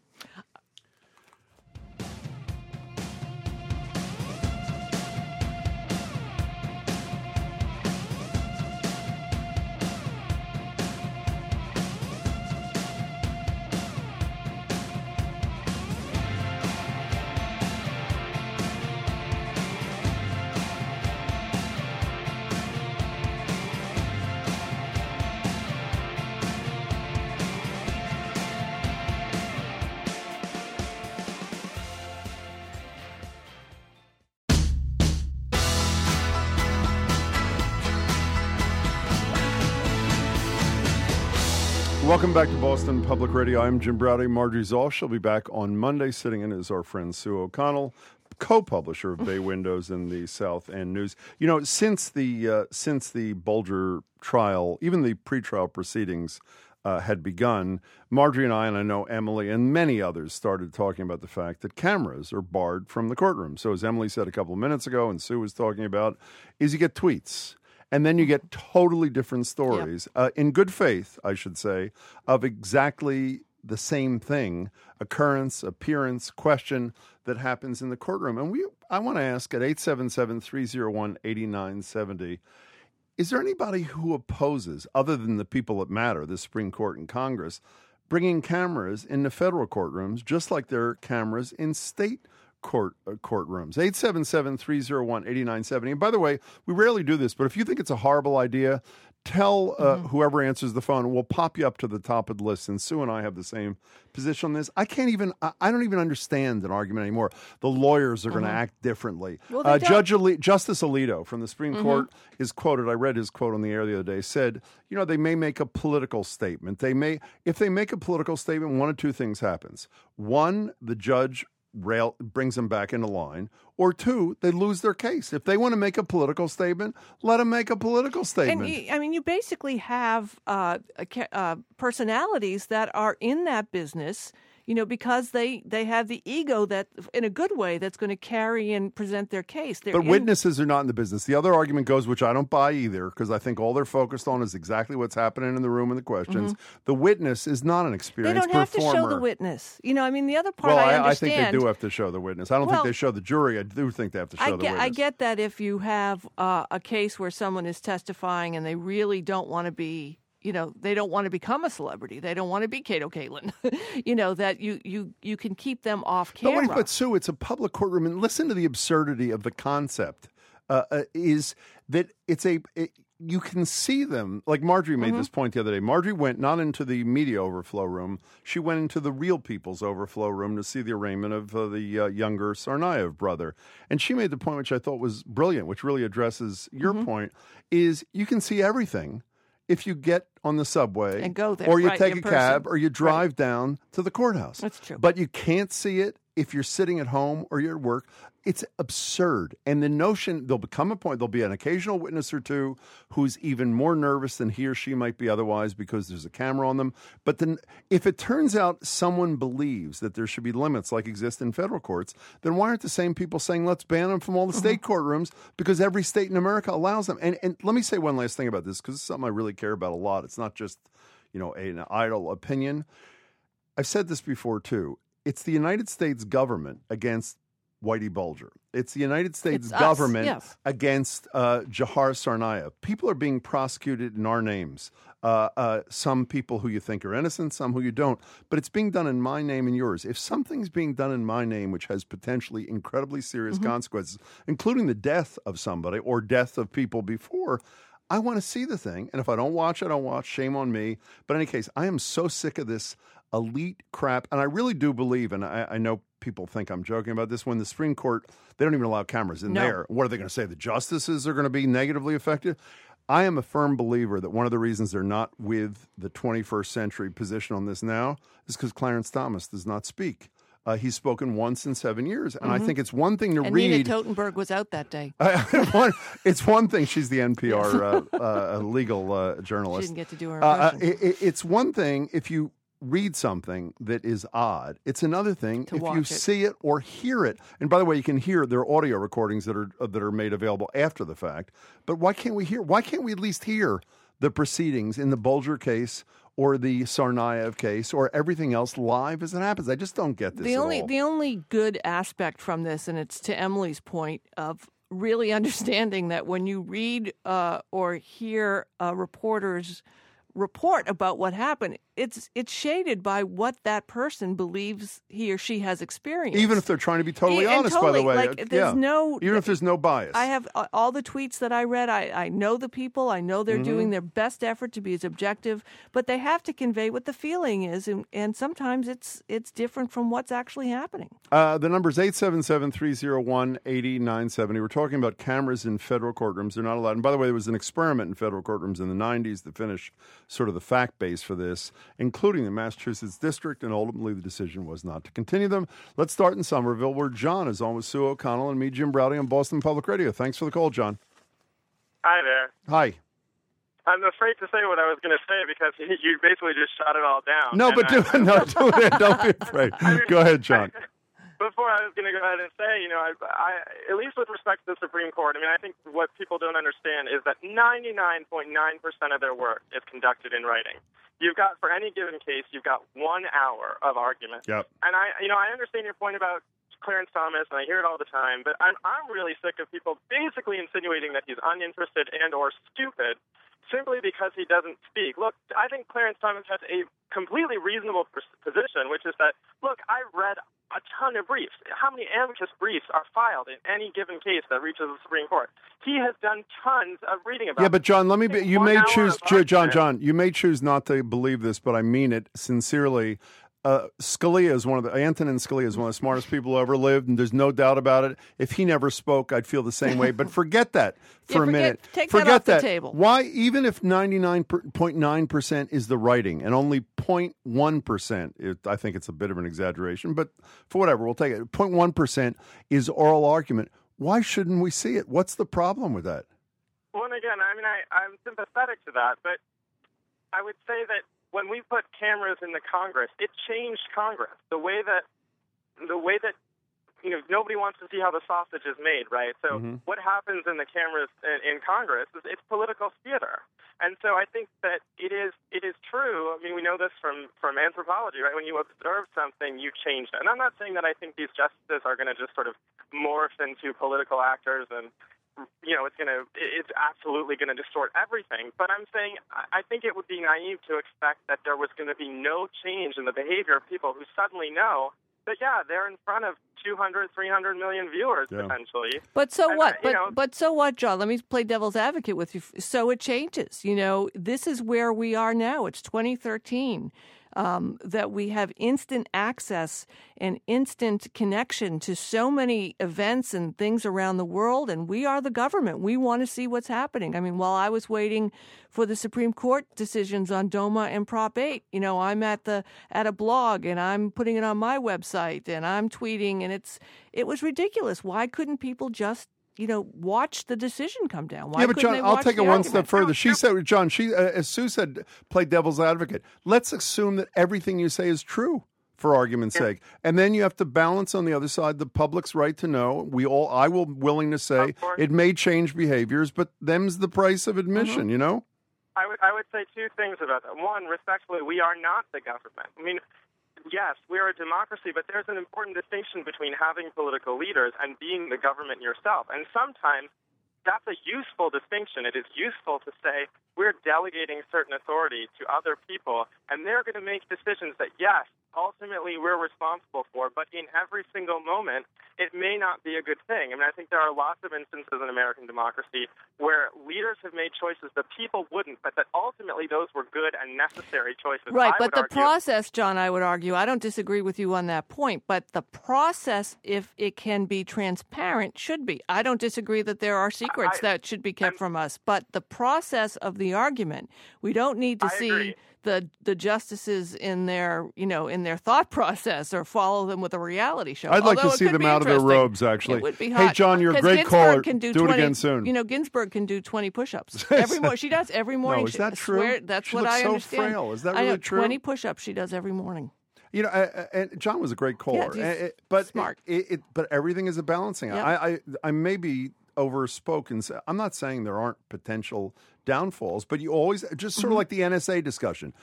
Welcome back to Boston Public Radio. I'm Jim Browdy. Marjorie Zoll. She'll be back on Monday. Sitting in is our friend Sue O'Connell, co-publisher of Bay Windows and the South End News. You know, since the Bulger trial, even the pretrial proceedings had begun, Marjorie and I know Emily and many others started talking about the fact that cameras are barred from the courtroom. So as Emily said a couple of minutes ago and Sue was talking about, is you get tweets. And then you get totally different stories, in good faith, I should say, of exactly the same thing, occurrence, appearance, question that happens in the courtroom. And I want to ask at 877-301-8970, is there anybody who opposes, other than the people that matter, the Supreme Court and Congress, bringing cameras into federal courtrooms just like there are cameras in state courtrooms? 877-301-8970. And by the way, we rarely do this, but if you think it's a horrible idea, tell whoever answers the phone. We'll pop you up to the top of the list. And Sue and I have the same position on this. I don't even understand an argument anymore. The lawyers are going to act differently. Well, Justice Alito from the Supreme Court is quoted. I read his quote on the air the other day. Said, you know, they may make a political statement. If they make a political statement, one of two things happens. One, the judge brings them back into line, or two, they lose their case. If they want to make a political statement, let them make a political statement. And you basically have personalities that are in that business, you know, because they have the ego that, in a good way, that's going to carry and present their case. But witnesses are not in the business. The other argument goes, which I don't buy either, because I think all they're focused on is exactly what's happening in the room and the questions. The witness is not an experienced They don't have performer. to show the witness. You know, I mean, the other part Well, I I understand. think they do have to show the witness. I don't think they show the jury. I do think they have to show the witness. I get that if you have a case where someone is testifying and they really don't want to be, you know, they don't want to become a celebrity. They don't want to be Kato Kaelin. You know, that you can keep them off camera. But Sue, it's a public courtroom, and listen to the absurdity of the concept. Is that you can see them, like Marjorie made this point the other day. Marjorie went not into the media overflow room. She went into the real people's overflow room to see the arraignment of the younger Tsarnaev brother. And she made the point, which I thought was brilliant, which really addresses your point, is you can see everything if you get on the subway and go there, or you right, take in a person. cab or you drive down to the courthouse. That's true. But you can't see it if you're sitting at home or you're at work, it's absurd. And the notion, there'll become a point, there'll be an occasional witness or two who's even more nervous than he or she might be otherwise because there's a camera on them. But then if it turns out someone believes that there should be limits like exist in federal courts, then why aren't the same people saying, let's ban them from all the state courtrooms because every state in America allows them? And let me say one last thing about this because it's something I really care about a lot. It's not just, an idle opinion. I've said this before, too. It's the United States government against Whitey Bulger. It's the United States government against Jahar Sarnaev. People are being prosecuted in our names. Some people who you think are innocent, some who you don't. But it's being done in my name and yours. If something's being done in my name which has potentially incredibly serious consequences, including the death of somebody or death of people before, I want to see the thing. And if I don't watch, I don't watch. Shame on me. But in any case, I am so sick of this elite crap. And I really do believe, and I know people think I'm joking about this, when the Supreme Court, they don't even allow cameras in there. What are they going to say? The justices are going to be negatively affected? I am a firm believer that one of the reasons they're not with the 21st century position on this now is because Clarence Thomas does not speak. He's spoken once in 7 years. And I think it's one thing to read. Nina Totenberg was out that day. It's one thing. She's the NPR legal journalist. She didn't get to do her impression. It's one thing if you read something that is odd. It's another thing if you see it or hear it. And by the way, you can hear their audio recordings that are made available after the fact. But why can't we hear? Why can't we at least hear the proceedings in the Bulger case or the Sarnaev case or everything else live as it happens? I just don't get this at all. The only good aspect from this, and it's to Emily's point of really understanding that when you read or hear reporters report about what happened, it's shaded by what that person believes he or she has experienced. Even if they're trying to be totally honest, by the way. Even if there's no bias. I have all the tweets that I read. I know the people. I know they're doing their best effort to be as objective, but they have to convey what the feeling is, and sometimes it's different from what's actually happening. The number is 877-301-8970. We're talking about cameras in federal courtrooms. They're not allowed. And by the way, there was an experiment in federal courtrooms in the 90s to finish sort of the fact base for this, including the Massachusetts district, and ultimately the decision was not to continue them. Let's start in Somerville, where John is on with Sue O'Connell and me, Jim Browdy, on Boston Public Radio. Thanks for the call, John. Hi there. Hi. I'm afraid to say what I was going to say because you basically just shot it all down. No, but do it. Don't be afraid. Go ahead, John. Before I was going to go ahead and say, I at least with respect to the Supreme Court, I think what people don't understand is that 99.9% of their work is conducted in writing. You've got, for any given case, you've got 1 hour of argument. Yep. And I understand your point about Clarence Thomas, and I hear it all the time, but I'm really sick of people basically insinuating that he's uninterested and or stupid simply because he doesn't speak. Look, I think Clarence Thomas has a completely reasonable position, which is that, look, I read a ton of briefs. How many amicus briefs are filed in any given case that reaches the Supreme Court? He has done tons of reading about it. Yeah, but John, you may choose, John, you may choose not to believe this, but I mean it sincerely. Antonin Scalia is one of the smartest people who ever lived, and there's no doubt about it. If he never spoke, I'd feel the same way. But forget that for a minute. Forget that off the table. Why, even if 99.9% is the writing and only 0.1%, I think it's a bit of an exaggeration, but for whatever, we'll take it. 0.1% is oral argument. Why shouldn't we see it? What's the problem with that? Well, and again, I'm sympathetic to that, but I would say that when we put cameras in the Congress, it changed Congress. The way that nobody wants to see how the sausage is made, right? So what happens in the cameras in Congress is it's political theater. And so I think that it is true. We know this from anthropology, right? When you observe something, you change it. And I'm not saying that I think these justices are going to just sort of morph into political actors and it's absolutely going to distort everything. But I'm saying I think it would be naive to expect that there was going to be no change in the behavior of people who suddenly know that, they're in front of 200, 300 million viewers potentially. But so what? But so what, John? Let me play devil's advocate with you. So it changes. This is where we are now. It's 2013. that we have instant access and instant connection to so many events and things around the world, and we are the government. We want to see what's happening. I mean, while I was waiting for the Supreme Court decisions on DOMA and Prop 8, I'm at a blog and I'm putting it on my website and I'm tweeting, and it was ridiculous. Why couldn't people just watch the decision come down? Why but John, I'll take it one step further. She said, John, as Sue said, play devil's advocate. Let's assume that everything you say is true, for argument's sake. And then you have to balance on the other side the public's right to know. I will willing to say it may change behaviors, but them's the price of admission, I would say two things about that. One, respectfully, we are not the government. I mean, yes, we're a democracy, but there's an important distinction between having political leaders and being the government yourself. And sometimes that's a useful distinction. It is useful to say we're delegating certain authority to other people, and they're going to make decisions that, yes, ultimately we're responsible for, but in every single moment, it may not be a good thing. I mean, I think there are lots of instances in American democracy where leaders have made choices that people wouldn't, but that ultimately those were good and necessary choices. Right, but the process, John, I would argue, I don't disagree with you on that point, but the process, if it can be transparent, should be. I don't disagree that there are secrets that should be kept from us, but the process of the argument, we don't need to see the justices in their thought process or follow them with a reality show. I'd like to see them out of their robes, actually. It would be hot. Hey, John, you're a great caller. Do it again soon. Ginsburg can do 20 push-ups every morning. She does every morning. No, is that true? That's she what looks I so understand. Frail. Is that really true? 20 push-ups she does every morning. And John was a great caller. Yeah, but smart. But everything is a balancing act. I may be overspoken. I'm not saying there aren't potential downfalls, but you always just sort of like the NSA discussion.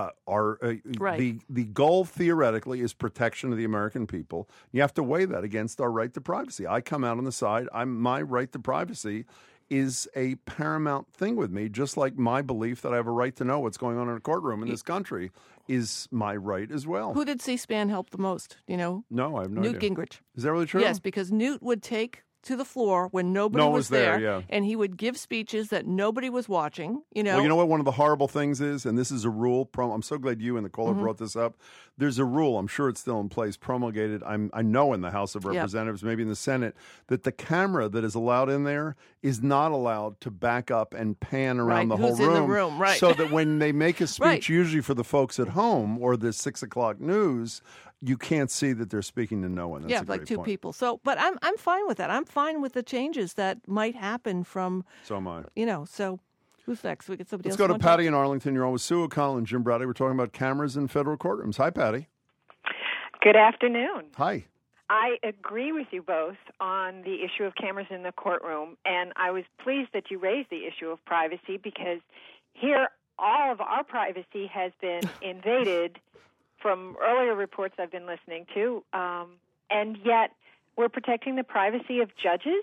The goal theoretically is protection of the American people. You have to weigh that against our right to privacy. I come out on the side. My right to privacy is a paramount thing with me, just like my belief that I have a right to know what's going on in a courtroom in this country is my right as well. Who did C-SPAN help the most? No, I have no idea. Newt Gingrich. Is that really true? Yes, because Newt would take to the floor when nobody was there, and he would give speeches that nobody was watching. Well, you know what one of the horrible things is, and this is a rule. I'm so glad you and the caller brought this up. There's a rule, I'm sure it's still in place, promulgated, I know in the House of Representatives, maybe in the Senate, that the camera that is allowed in there is not allowed to back up and pan around the whole room. In the room, right. So that when they make a speech, usually for the folks at home or the 6 o'clock news, you can't see that they're speaking to no one. That's a great like two point. people. So, but I'm fine with that. I'm fine with the changes that might happen from. So am I. So who's next? We get somebody Let's else. go to Patty in Arlington. You're on with Sue O'Connell and Jim Brady. We're talking about cameras in federal courtrooms. Hi, Patty. Good afternoon. Hi. I agree with you both on the issue of cameras in the courtroom, and I was pleased that you raised the issue of privacy because here all of our privacy has been invaded from earlier reports I've been listening to, and yet we're protecting the privacy of judges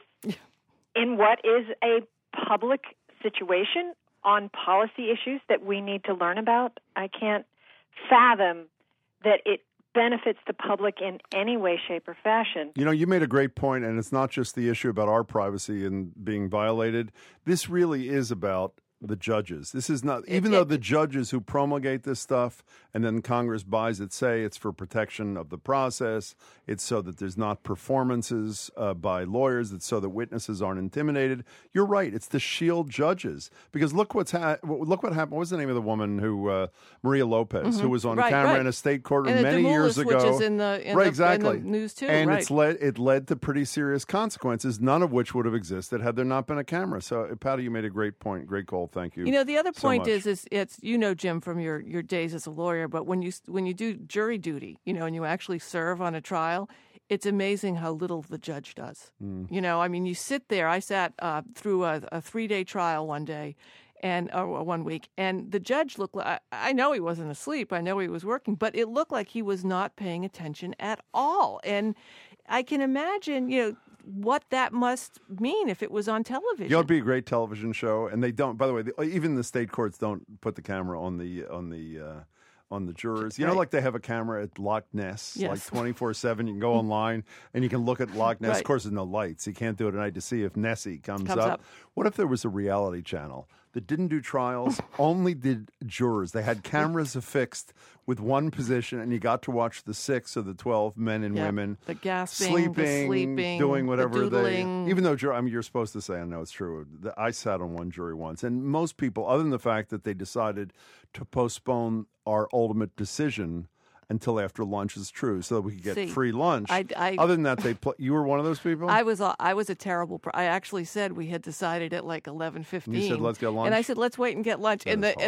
in what is a public situation on policy issues that we need to learn about. I can't fathom that it benefits the public in any way, shape, or fashion. You made a great point, and it's not just the issue about our privacy and being violated. This really is about the judges. This is not, even though the judges who promulgate this stuff and then Congress buys it, say it's for protection of the process, it's so that there's not performances by lawyers, it's so that witnesses aren't intimidated. You're right. It's to shield judges. Because look what happened. What was the name of the woman who, Maria Lopez, who was on camera in a state courtroom many years ago. Which is in the news too. And it led to pretty serious consequences, none of which would have existed had there not been a camera. So, Patty, you made a great point. Great call. Thank you. The other point is it's Jim, from your days as a lawyer, but when you do jury duty, and you actually serve on a trial, it's amazing how little the judge does. You sit there. I sat through a 3-day trial one day, and 1 week, and the judge looked like, I know he wasn't asleep, I know he was working, but it looked like he was not paying attention at all. And I can imagine, what that must mean if it was on television. It'd be a great television show, and they don't. By the way, even the state courts don't put the camera on the jurors. Like they have a camera at Loch Ness, like 24/7. You can go online and you can look at Loch Ness. Of course, there's no lights. You can't do it at night to see if Nessie comes up. What if there was a reality channel that didn't do trials, only did jurors. They had cameras affixed with one position, and you got to watch the 6 or the 12 men and women the gasping, sleeping, doing whatever they. Even though you're supposed to say, I know it's true. I sat on one jury once, and most people, other than the fact that they decided to postpone our ultimate decision until after lunch is true, so that we could get free lunch. Other than that, you were one of those people? I was a terrible. I actually said we had decided at like 11:15. You said let's get lunch, and I said let's wait and get lunch. One of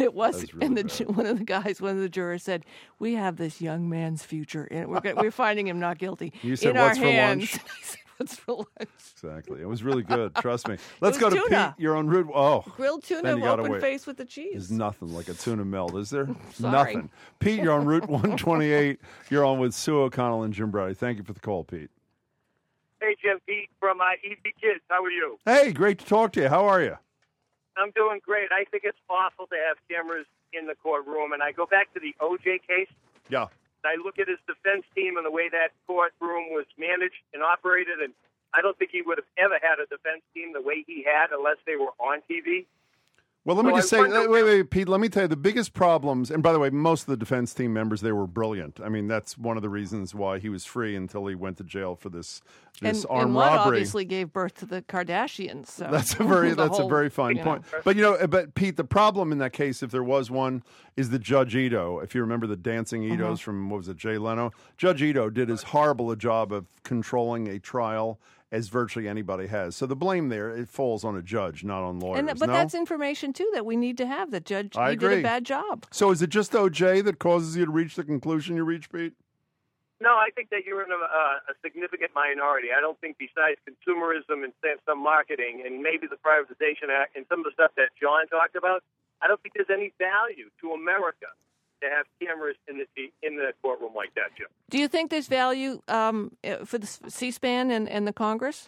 the jurors said, "We have this young man's future, and we're finding him not guilty you said, in what's our for hands." Lunch? I said, "What's for lunch?" Exactly. It was really good. Trust me. Let's go to tuna. Pete. You're on route. Oh, grilled tuna, open face with the cheese. There's nothing like a tuna melt, is there? Sorry. Nothing. Pete, you're on Route 128. You're on with Sue O'Connell and Jim Browdy. Thank you for the call, Pete. Hey, Jim. Pete from EB Kids. How are you? Hey, great to talk to you. How are you? I'm doing great. I think it's awful to have cameras in the courtroom, and I go back to the O.J. case. Yeah. I look at his defense team and the way that courtroom was managed and operated, and I don't think he would have ever had a defense team the way he had unless they were on TV. Well, let me just say, wait, Pete, let me tell you, the biggest problems, and by the way, most of the defense team members, they were brilliant. I mean, that's one of the reasons why he was free until he went to jail for this armed and robbery. obviously gave birth to the Kardashians. So that's a very fine point. But Pete, the problem in that case, if there was one, is the Judge Ito. If you remember the dancing Itos from, what was it, Jay Leno? Judge Ito did as horrible a job of controlling a trial as virtually anybody has. So the blame there, it falls on a judge, not on lawyers. But that's information, too, that we need to have. That Judge did a bad job. So is it just O.J. that causes you to reach the conclusion you reach, Pete? No, I think that you're in a significant minority. I don't think besides consumerism and some marketing and maybe the Privatization Act and some of the stuff that John talked about, I don't think there's any value to America to have cameras in the courtroom like that, Jim. Do you think there's value for the C-SPAN and the Congress?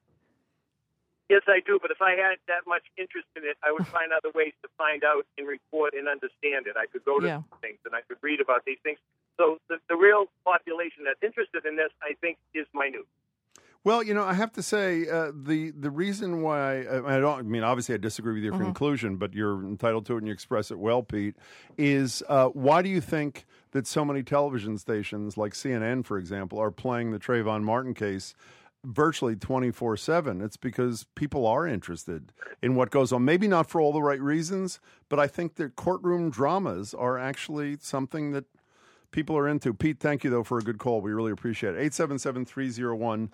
Yes, I do. But if I had that much interest in it, I would find other ways to find out and report and understand it. I could go to things and I could read about these things. So the real population that's interested in this, I think, is minute. Well, I have to say the reason why obviously I disagree with your conclusion, but you're entitled to it and you express it well, Pete. Is why do you think that so many television stations like CNN, for example, are playing the Trayvon Martin case virtually 24/7? It's because people are interested in what goes on. Maybe not for all the right reasons, but I think that courtroom dramas are actually something that people are into. Pete, thank you though for a good call. We really appreciate it. 877-301.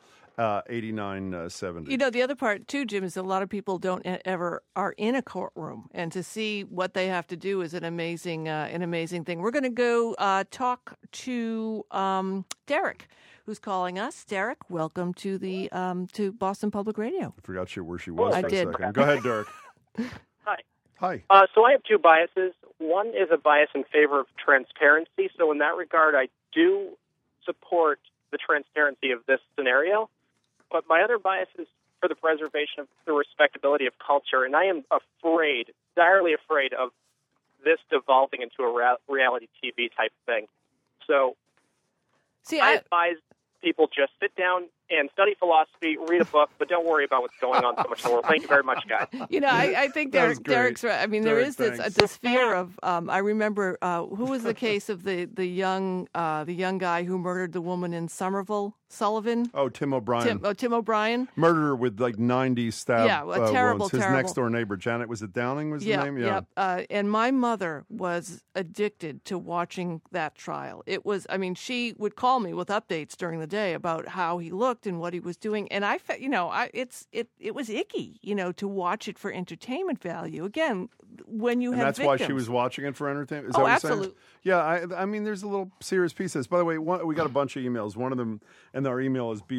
8970. The other part too, Jim, is a lot of people don't ever are in a courtroom, and to see what they have to do is an amazing thing. We're going to go talk to Derek, who's calling us. Derek, welcome to the to Boston Public Radio. I forgot where she was. I did. A second. Go ahead, Derek. Hi. Hi. So I have two biases. One is a bias in favor of transparency. So in that regard, I do support the transparency of this scenario. But my other bias is for the preservation of the respectability of culture, and I am direly afraid of this devolving into a reality TV type thing. So I advise people just sit down and study philosophy, read a book, but don't worry about what's going on so much in the world. Thank you very much, guys. I think Derek's right. I mean, there is this fear of. I remember who was the case of the young guy who murdered the woman in Somerville, Sullivan. Oh, Tim O'Brien. Tim O'Brien. Murderer with like 90 stab terrible, wounds. His terrible next door neighbor, Janet, was it Downing? Was the name? Yeah. And my mother was addicted to watching that trial. It was. I mean, she would call me with updates during the day about how he looked and what he was doing, and I felt, it was icky, to watch it for entertainment value. Again, when you have that's victims. why she was watching it for entertainment. Is that what absolutely. You're saying? Yeah, I mean, there's a little serious piece of this. By the way, we got a bunch of emails. One of them, and our email is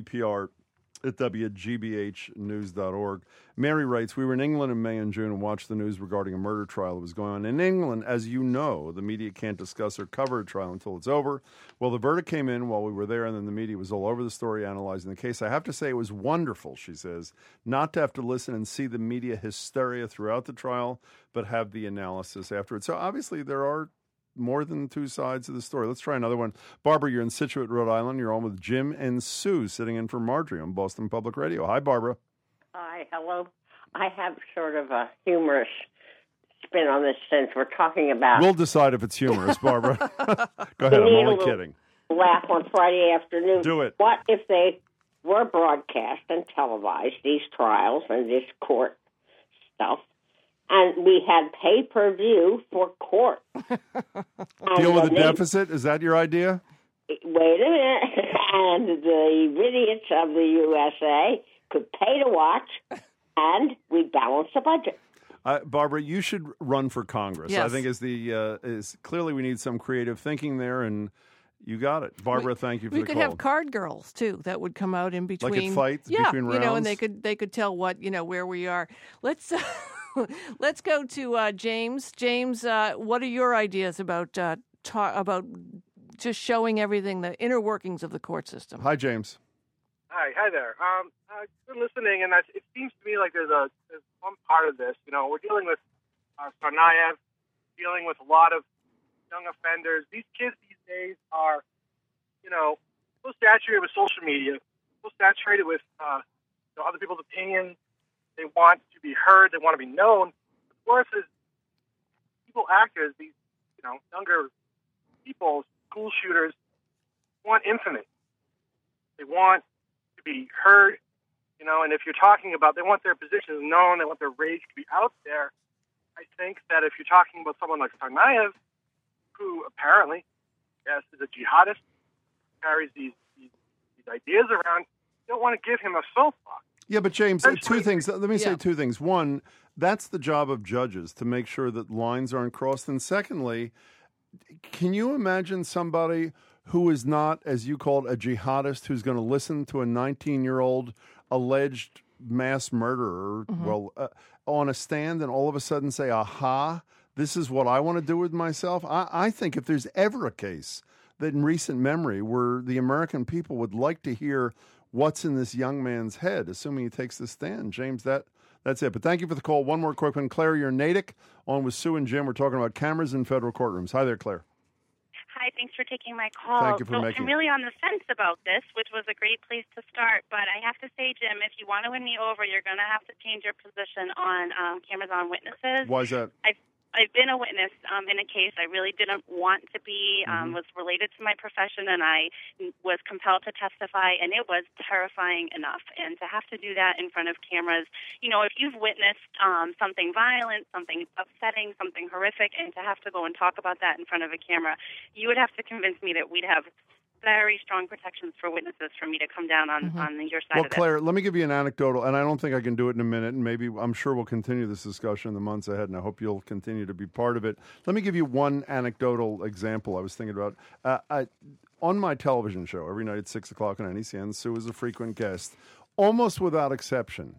bpr@wgbhnews.org. Mary writes, we were in England in May and June and watched the news regarding a murder trial that was going on. In England, as you know, the media can't discuss or cover a trial until it's over. Well, the verdict came in while we were there, and then the media was all over the story analyzing the case. I have to say it was wonderful, she says, not to have to listen and see the media hysteria throughout the trial, but have the analysis afterwards. So obviously there are more than two sides of the story. Let's try another one. Barbara, you're in Scituate, Rhode Island. You're on with Jim and Sue, sitting in for Marjorie on Boston Public Radio. Hi, Barbara. Hi, hello. I have sort of a humorous spin on this since we're talking about. We'll decide if it's humorous, Barbara. Go ahead, I'm only kidding. Laugh on Friday afternoon. Do it. What if they were broadcast and televised, these trials and this court stuff, and we had pay-per-view for court? Deal with the deficit? Is that your idea? Wait a minute. And the idiots of the USA could pay to watch, and we balance the budget. Barbara, you should run for Congress. Yes. I think is clearly we need some creative thinking there, and you got it. Barbara, thank you for the call. We could have card girls too that would come out in between. Like at fights, between rounds? And they could tell what where we are. Let's let's go to James. James, what are your ideas about just showing everything, the inner workings of the court system? Hi, James. Hi there. I've been listening, and it seems to me like there's one part of this. We're dealing with Tsarnaev, dealing with a lot of young offenders. These kids these days are, so saturated with social media, so saturated with other people's opinions. They want to be heard. They want to be known. Of course, as people actors, these younger people, school shooters, want infamy. They want to be heard, and if you're talking about, they want their positions known, they want their rage to be out there. I think that if you're talking about someone like Tsarnaev, who apparently, yes, is a jihadist, carries these ideas around, you don't want to give him a soapbox. Yeah, but James, two things. Let me say two things. One, that's the job of judges, to make sure that lines aren't crossed. And secondly, can you imagine somebody who is not, as you called, a jihadist, who's going to listen to a 19-year-old alleged mass murderer, on a stand and all of a sudden say, aha, this is what I want to do with myself? I think if there's ever a case that in recent memory where the American people would like to hear what's in this young man's head, assuming he takes the stand, James, that's it. But thank you for the call. One more quick one. Claire, you're Natick, on with Sue and Jim. We're talking about cameras in federal courtrooms. Hi there, Claire. Hi, thanks for taking my call. Thank you for making I'm really on the fence about this, which was a great place to start. But I have to say, Jim, if you want to win me over, you're going to have to change your position on cameras on witnesses. Why is that? I've been a witness in a case I really didn't want to be, was related to my profession, and I was compelled to testify, and it was terrifying enough. And to have to do that in front of cameras, if you've witnessed something violent, something upsetting, something horrific, and to have to go and talk about that in front of a camera, you would have to convince me that we'd have very strong protections for witnesses for me to come down on your side of it. Well, Claire, let me give you an anecdotal, and I don't think I can do it in a minute, and I'm sure we'll continue this discussion in the months ahead, and I hope you'll continue to be part of it. Let me give you one anecdotal example I was thinking about. On my television show, every night at 6 o'clock on NECN, Sue is a frequent guest. Almost without exception,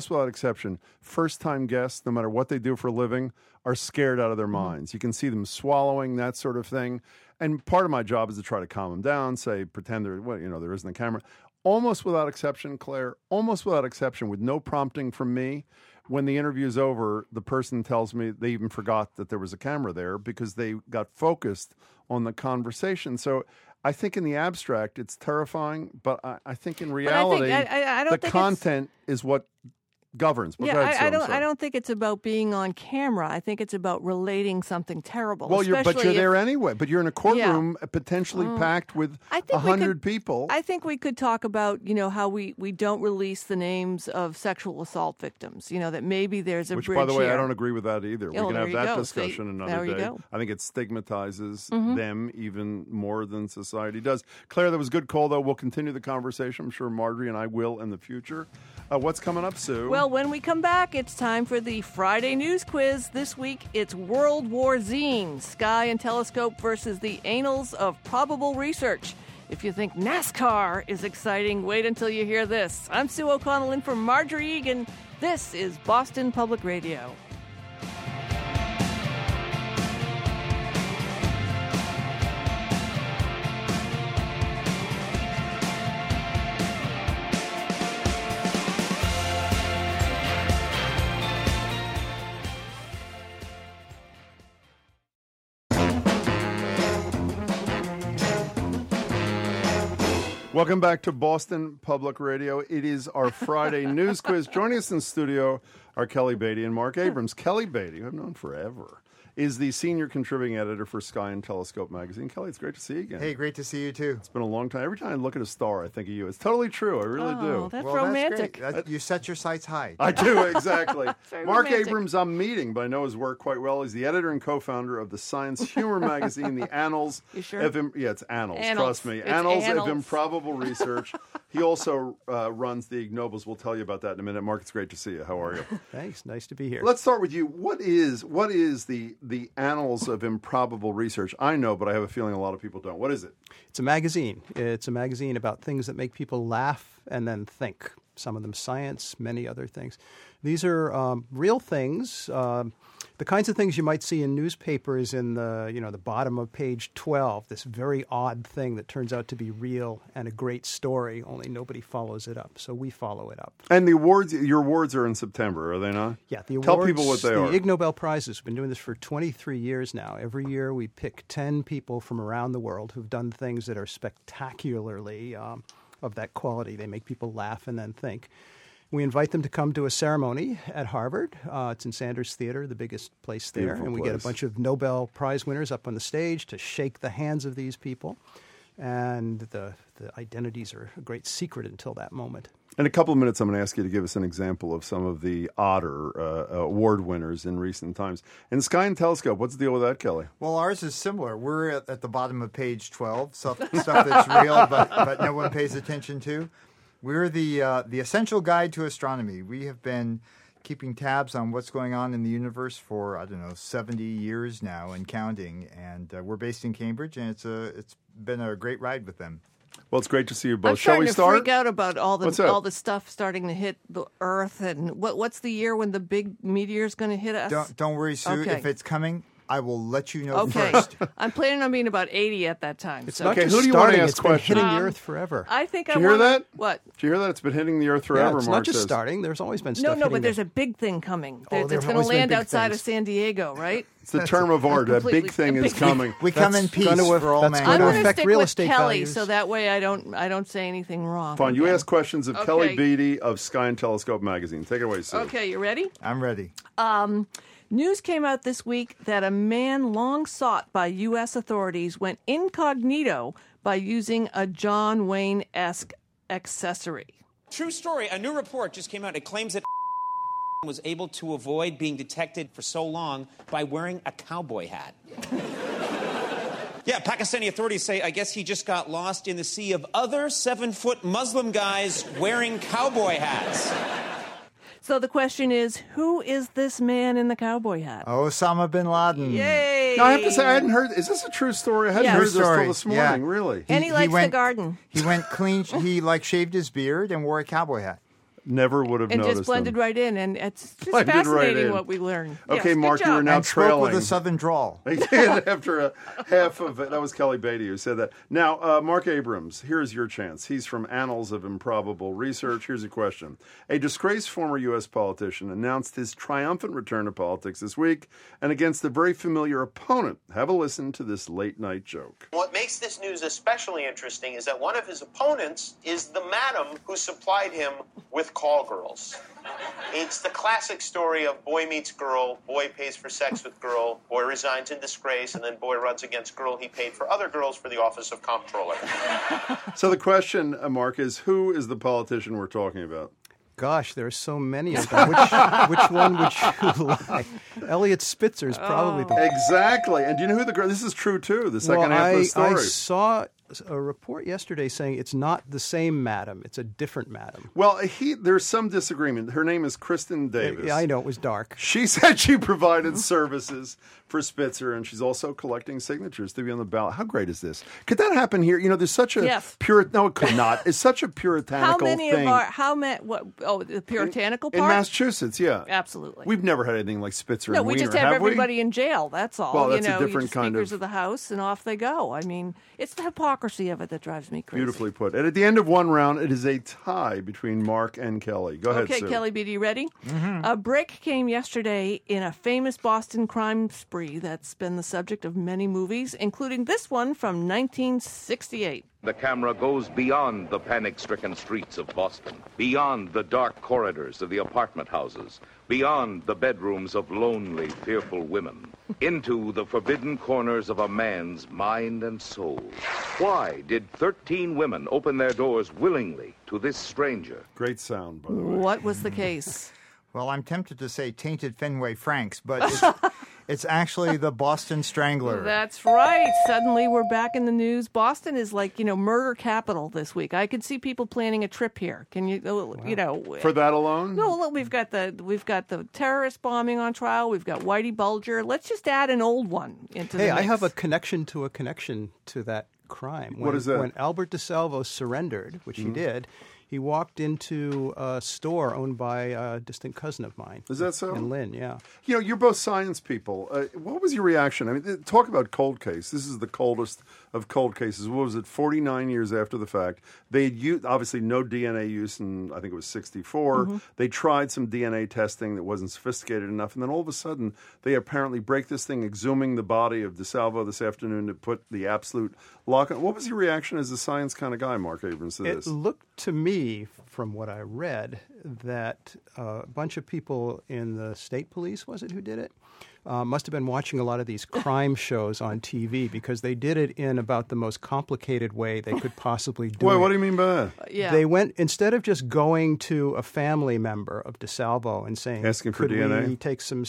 first-time guests, no matter what they do for a living, are scared out of their minds. You can see them swallowing, that sort of thing. And part of my job is to try to calm them down, pretend there isn't a camera. Almost without exception, Claire, with no prompting from me, when the interview's over, the person tells me they even forgot that there was a camera there because they got focused on the conversation. So I think in the abstract, it's terrifying, but I think in reality, the content is what governs. But I don't think it's about being on camera. I think it's about relating something terrible. Well, you're there anyway. But you're in a courtroom potentially packed with 100 people. I think we could talk about how we don't release the names of sexual assault victims. That maybe there's a bridge here. Which, by the way, I don't agree with that either. We can have that discussion another day. Go. I think it stigmatizes them even more than society does. Claire, that was a good call, though. We'll continue the conversation. I'm sure Marjorie and I will in the future. What's coming up, Sue? Well, when we come back, it's time for the Friday News Quiz. This week, it's World War Zine, Sky and Telescope versus the Annals of Probable Research. If you think NASCAR is exciting, wait until you hear this. I'm Sue O'Connell in for Marjorie Egan. This is Boston Public Radio. Welcome back to Boston Public Radio. It is our Friday news quiz. Joining us in studio are Kelly Beatty and Mark Abrams. Kelly Beatty, who I've known forever, is the senior contributing editor for Sky and Telescope magazine. Kelly, it's great to see you again. Hey, great to see you too. It's been a long time. Every time I look at a star, I think of you. It's totally true. I really do. That's romantic. That's great. You set your sights high. I do, exactly. Mark romantic. Abrams, I'm meeting, but I know his work quite well. He's the editor and co-founder of the science humor magazine, The Annals. You sure? Yeah, it's Annals. Annals. Trust me. It's Annals of Annals. Improbable Research. He also runs the Ig Nobels. We'll tell you about that in a minute. Mark, it's great to see you. How are you? Thanks. Nice to be here. Let's start with you. What is the Annals of Improbable Research? I know, but I have a feeling a lot of people don't. What is it? It's a magazine. It's a magazine about things that make people laugh and then think. Some of them science, many other things. These are real things, the kinds of things you might see in newspapers in the bottom of page 12, this very odd thing that turns out to be real and a great story, only nobody follows it up. So we follow it up. And the awards, your awards are in September, are they not? Yeah, the awards. Tell people what they are. The Ig Nobel Prizes. We've been doing this for 23 years now. Every year we pick 10 people from around the world who've done things that are spectacularly of that quality. They make people laugh and then think. We invite them to come to a ceremony at Harvard. It's in Sanders Theater, the biggest place there. Beautiful and we place. get a bunch of Nobel Prize winners up on the stage to shake the hands of these people. And the identities are a great secret until that moment. In a couple of minutes, I'm going to ask you to give us an example of some of the odder award winners in recent times. And Sky and Telescope, what's the deal with that, Kelly? Well, ours is similar. We're at the bottom of page 12, stuff that's real but no one pays attention to. We're the essential guide to astronomy. We have been keeping tabs on what's going on in the universe for, 70 years now and counting. And we're based in Cambridge, and it's been a great ride with them. Well, it's great to see you both. I'm Shall we starting to start? freak out about all What's up? the stuff starting to hit the Earth, and what's the year when the big meteor is going to hit us? Don't worry, Sue. Okay. If it's coming, I will let you know Okay. first. I'm planning on being about 80 at that time. It's so. not Okay, just who do you want to starting, ask it's been questions? hitting the Earth forever. I think Did I you hear wanna- that? What? Did you hear that? It's been hitting the Earth forever, Yeah, it's Mark not just says. starting. There's always been stuff No, hitting but there's the- a big thing coming. Oh, It's there've going to always been land big outside things. of San Diego, right? It's the term of art. That big thing is coming. We come in That's peace gonna- for all that's mankind. I'm going going to to affect stick real with estate Kelly, values. so that way I don't say anything wrong. Fine. You Okay. ask questions of Okay. Kelly Beatty of Sky and Telescope magazine. Take it away, Sue. Okay, you ready? I'm ready. News came out this week that a man long sought by U.S. authorities went incognito by using a John Wayne-esque accessory. True story. A new report just came out. It claims that was able to avoid being detected for so long by wearing a cowboy hat. Yeah, Pakistani authorities say, I guess he just got lost in the sea of other 7-foot Muslim guys wearing cowboy hats. So the question is, who is this man in the cowboy hat? Osama bin Laden. Yay! Now, I have to say, I hadn't heard. Is this a true story? I hadn't Yeah. heard True this till story. this morning. Yeah. Really? And he likes the garden. He went clean. He shaved his beard and wore a cowboy hat. Never would have And noticed just blended them. right in, and it's just Blended right fascinating in. what we learn. Okay, Yes, good Mark, you job. are now And spoke trailing. with a southern drawl. After a half of it. That was Kelly Beatty who said that. Now, Mark Abrams, here's your chance. He's from Annals of Improbable Research. Here's a question. A disgraced former U.S. politician announced his triumphant return to politics this week and against a very familiar opponent. Have a listen to this late-night joke. What makes this news especially interesting is that one of his opponents is the madam who supplied him with call girls. It's the classic story of boy meets girl, boy pays for sex with girl, boy resigns in disgrace, and then boy runs against girl he paid for other girls for the office of comptroller. So the question, Mark, is who is the politician we're talking about? Gosh, there are so many of them. Which one would you like? Elliot Spitzer is probably the Exactly. And do you know who the girl? This is true, too, the second half of the story. I saw a report yesterday saying it's not the same madam. It's a different madam. Well, there's some disagreement. Her name is Kristen Davis. Yeah, I know. It was dark. She said she provided services for Spitzer, and she's also collecting signatures to be on the ballot. How great is this? Could that happen here? You know, there's such a no, it could not. It's such a puritanical thing. The puritanical in part? Massachusetts, yeah. Absolutely. We've never had anything like Spitzer No, and we Wiener, just have we? everybody in jail. That's all. Well, that's a you know, different you just kind Speakers of- of the House, and off they go. I mean, it's the hypocrisy of it that drives me crazy. Beautifully put. And at the end of one round, it is a tie between Mark and Kelly. Go ahead, Okay, Sue. Kelly Beatty, ready? A break came yesterday in a famous Boston crime spree that's been the subject of many movies, including this one from 1968. The camera goes beyond the panic-stricken streets of Boston, beyond the dark corridors of the apartment houses, beyond the bedrooms of lonely, fearful women, into the forbidden corners of a man's mind and soul. Why did 13 women open their doors willingly to this stranger? Great sound, by the way. What was the case? Well, I'm tempted to say tainted Fenway Franks, but it's actually the Boston Strangler. That's right. Suddenly we're back in the news. Boston is like, murder capital this week. I could see people planning a trip here. Can you, For that alone? No, look, we've got the terrorist bombing on trial. We've got Whitey Bulger. Let's just add an old one into the mix. I have a connection to that crime. What is that? When Albert DeSalvo surrendered, which he did, he walked into a store owned by a distant cousin of mine. Is that so? In Lynn, yeah. You're both science people. What was your reaction? I mean, talk about cold case. This is the coldest of cold cases. What was it, 49 years after the fact? They had used, obviously, no DNA use in, I think it was 64. Mm-hmm. They tried some DNA testing that wasn't sophisticated enough. And then all of a sudden, they apparently break this thing, exhuming the body of DeSalvo this afternoon to put the absolute lock on. What was your reaction as a science kind of guy, Mark Abrams, to this? It looked to me, from what I read, that a bunch of people in the state police, was it, who did it? Must have been watching a lot of these crime shows on TV because they did it in about the most complicated way they could possibly do. Wait, it. What do you mean by that? Yeah. They went, instead of just going to a family member of DeSalvo and saying, asking for could DNA? we take some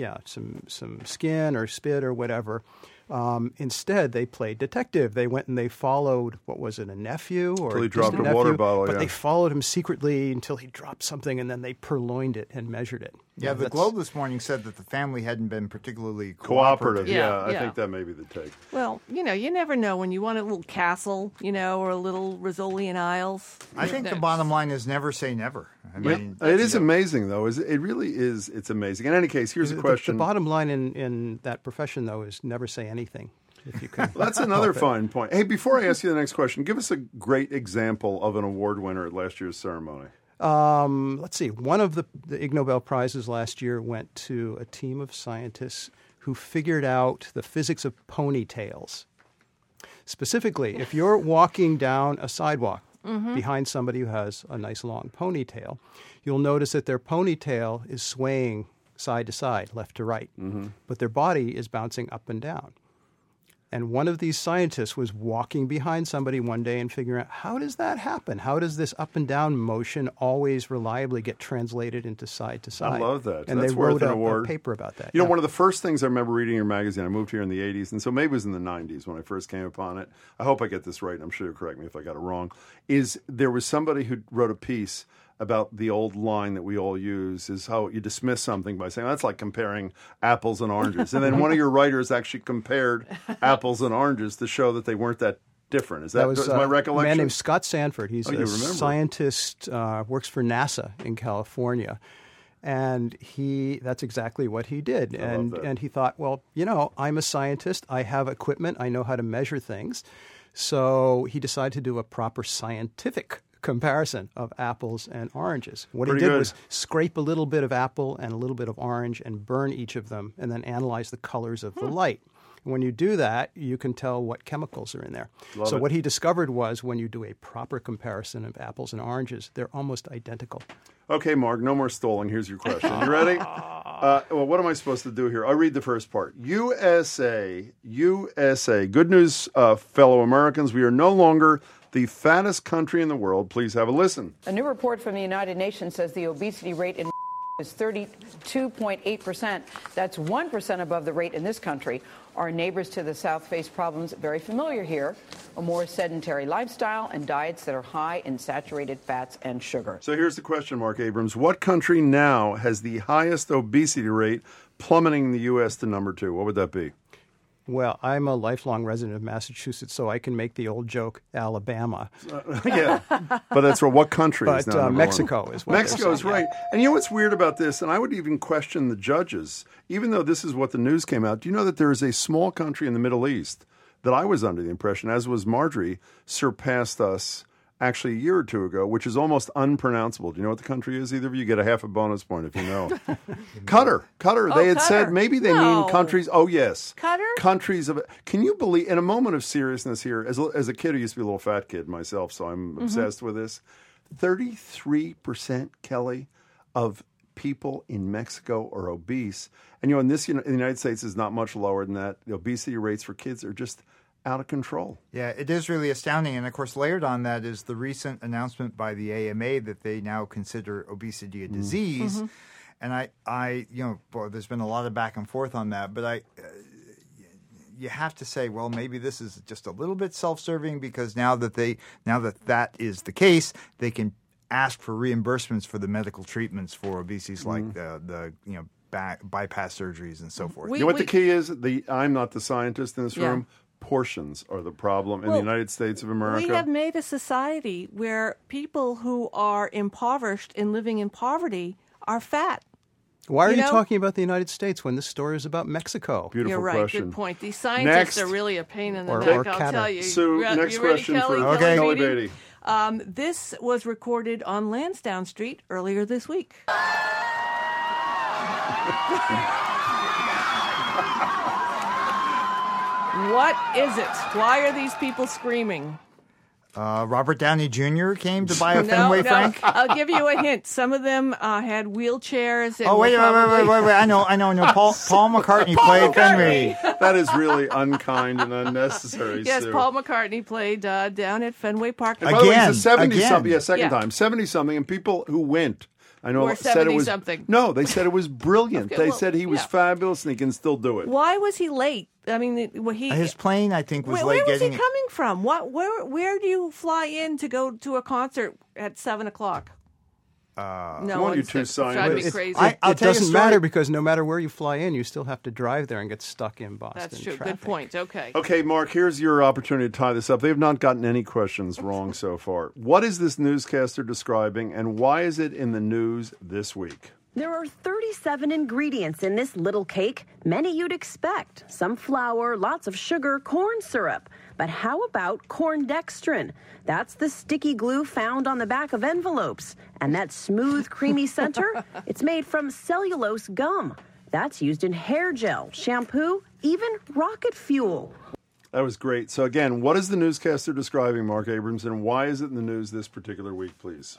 skin or spit or whatever, instead, they played detective. They went and they followed, what was it, a nephew? Or he dropped a nephew, water bottle, But yeah. they followed him secretly until he dropped something, and then they purloined it and measured it. Yeah, the Globe this morning said that the family hadn't been particularly cooperative. Yeah. I think that may be the take. Well, you never know when you want a little castle, or a little Rizzolian Isles. I think the bottom line is never say never. I mean, it is amazing, though. It really is. It's amazing. In any case, here's a question. The bottom line in that profession, though, is never say anything. If you can. That's another fine point. Hey, before I ask you the next question, give us a great example of an award winner at last year's ceremony. Let's see. One of the Ig Nobel Prizes last year went to a team of scientists who figured out the physics of ponytails. Specifically, if you're walking down a sidewalk behind somebody who has a nice long ponytail, you'll notice that their ponytail is swaying side to side, left to right, but their body is bouncing up and down. And one of these scientists was walking behind somebody one day and figuring out, how does that happen? How does this up and down motion always reliably get translated into side to side? I love that. And That's they worth wrote an award. a paper about that. One of the first things I remember reading in your magazine, I moved here in the 80s, and so maybe it was in the 90s when I first came upon it. I hope I get this right. I'm sure you'll correct me if I got it wrong. Is there was somebody who wrote a piece about the old line that we all use is how you dismiss something by saying, that's like comparing apples and oranges. And then one of your writers actually compared apples and oranges to show that they weren't that different. Is that was my recollection? A man named Scott Sanford. He's a remember. scientist, works for NASA in California. And that's exactly what he did. And he thought, well, I'm a scientist. I have equipment. I know how to measure things. So he decided to do a proper scientific comparison of apples and oranges. What he did was scrape a little bit of apple and a little bit of orange and burn each of them and then analyze the colors of the light. And when you do that, you can tell what chemicals are in there. So what he discovered was when you do a proper comparison of apples and oranges, they're almost identical. Okay, Mark, no more stalling. Here's your question. You ready? Well, what am I supposed to do here? I'll read the first part. USA. Good news, fellow Americans. We are no longer the fattest country in the world. Please have a listen. A new report from the United Nations says the obesity rate in is 32.8%. That's 1% above the rate in this country. Our neighbors to the south face problems very familiar here, a more sedentary lifestyle and diets that are high in saturated fats and sugar. So here's the question, Mark Abrams. What country now has the highest obesity rate, plummeting the U.S. to number 2? What would that be? Well, I'm a lifelong resident of Massachusetts, so I can make the old joke, Alabama. Yeah, but that's what country is now number Mexico one. is what Mexico is right. And you know what's weird about this? And I would even question the judges, even though this is what the news came out. Do you know that there is a small country in the Middle East that I was under the impression, as was Marjorie, surpassed us actually a year or two ago, which is almost unpronounceable. Do you know what the country is? Either of you get a half a bonus point if you know. Qatar. Oh, They had Qatar. said maybe they No. mean countries. Oh, yes. Qatar? Countries of. Can you believe, in a moment of seriousness here, as a kid who used to be a little fat kid myself, so I'm obsessed with this, 33%, Kelly, of people in Mexico are obese. And, in the United States is not much lower than that. The obesity rates for kids are just out of control. Yeah, it is really astounding. And, of course, layered on that is the recent announcement by the AMA that they now consider obesity a disease. And there's been a lot of back and forth on that. But you have to say, well, maybe this is just a little bit self-serving because now that is the case, they can ask for reimbursements for the medical treatments for obesities like the bypass surgeries and so forth. You know what the key is? I'm not the scientist in this room. Portions are the problem in the United States of America. We have made a society where people who are impoverished and living in poverty are fat. Why are you talking about the United States when this story is about Mexico? Beautiful You're right. question. Good point. These scientists are really a pain in the neck, I'll tell you. So, next you ready, question Kelly? for Kelly Beatty. This was recorded on Lansdowne Street earlier this week. What is it? Why are these people screaming? Robert Downey Jr. came to buy a Fenway Frank? I'll give you a hint. Some of them had wheelchairs. And wait. I know. Paul McCartney played Fenway. That is really unkind and unnecessary, Yes, Sue. Paul McCartney played down at Fenway Park. By the way, he's a 70-something. Yeah, second time. 70-something, and people who went, I know, Or said it was 70-something. No, they said it was brilliant. Okay, they well, said he was fabulous, and he can still do it. Why was he late? I mean, his plane, I think, was late where was getting he coming from? Where do you fly in to go to a concert at 7:00? Come on, you two scientists. Crazy. It doesn't matter because no matter where you fly in, you still have to drive there and get stuck in Boston That's true. traffic. Good point. Okay. Okay, Mark, here's your opportunity to tie this up. They have not gotten any questions wrong so far. What is this newscaster describing, and why is it in the news this week? There are 37 ingredients in this little cake, many you'd expect. Some flour, lots of sugar, corn syrup. But how about corn dextrin? That's the sticky glue found on the back of envelopes. And that smooth, creamy center? It's made from cellulose gum. That's used in hair gel, shampoo, even rocket fuel. That was great. So again, what is the newscaster describing, Mark Abrams, and why is it in the news this particular week, please?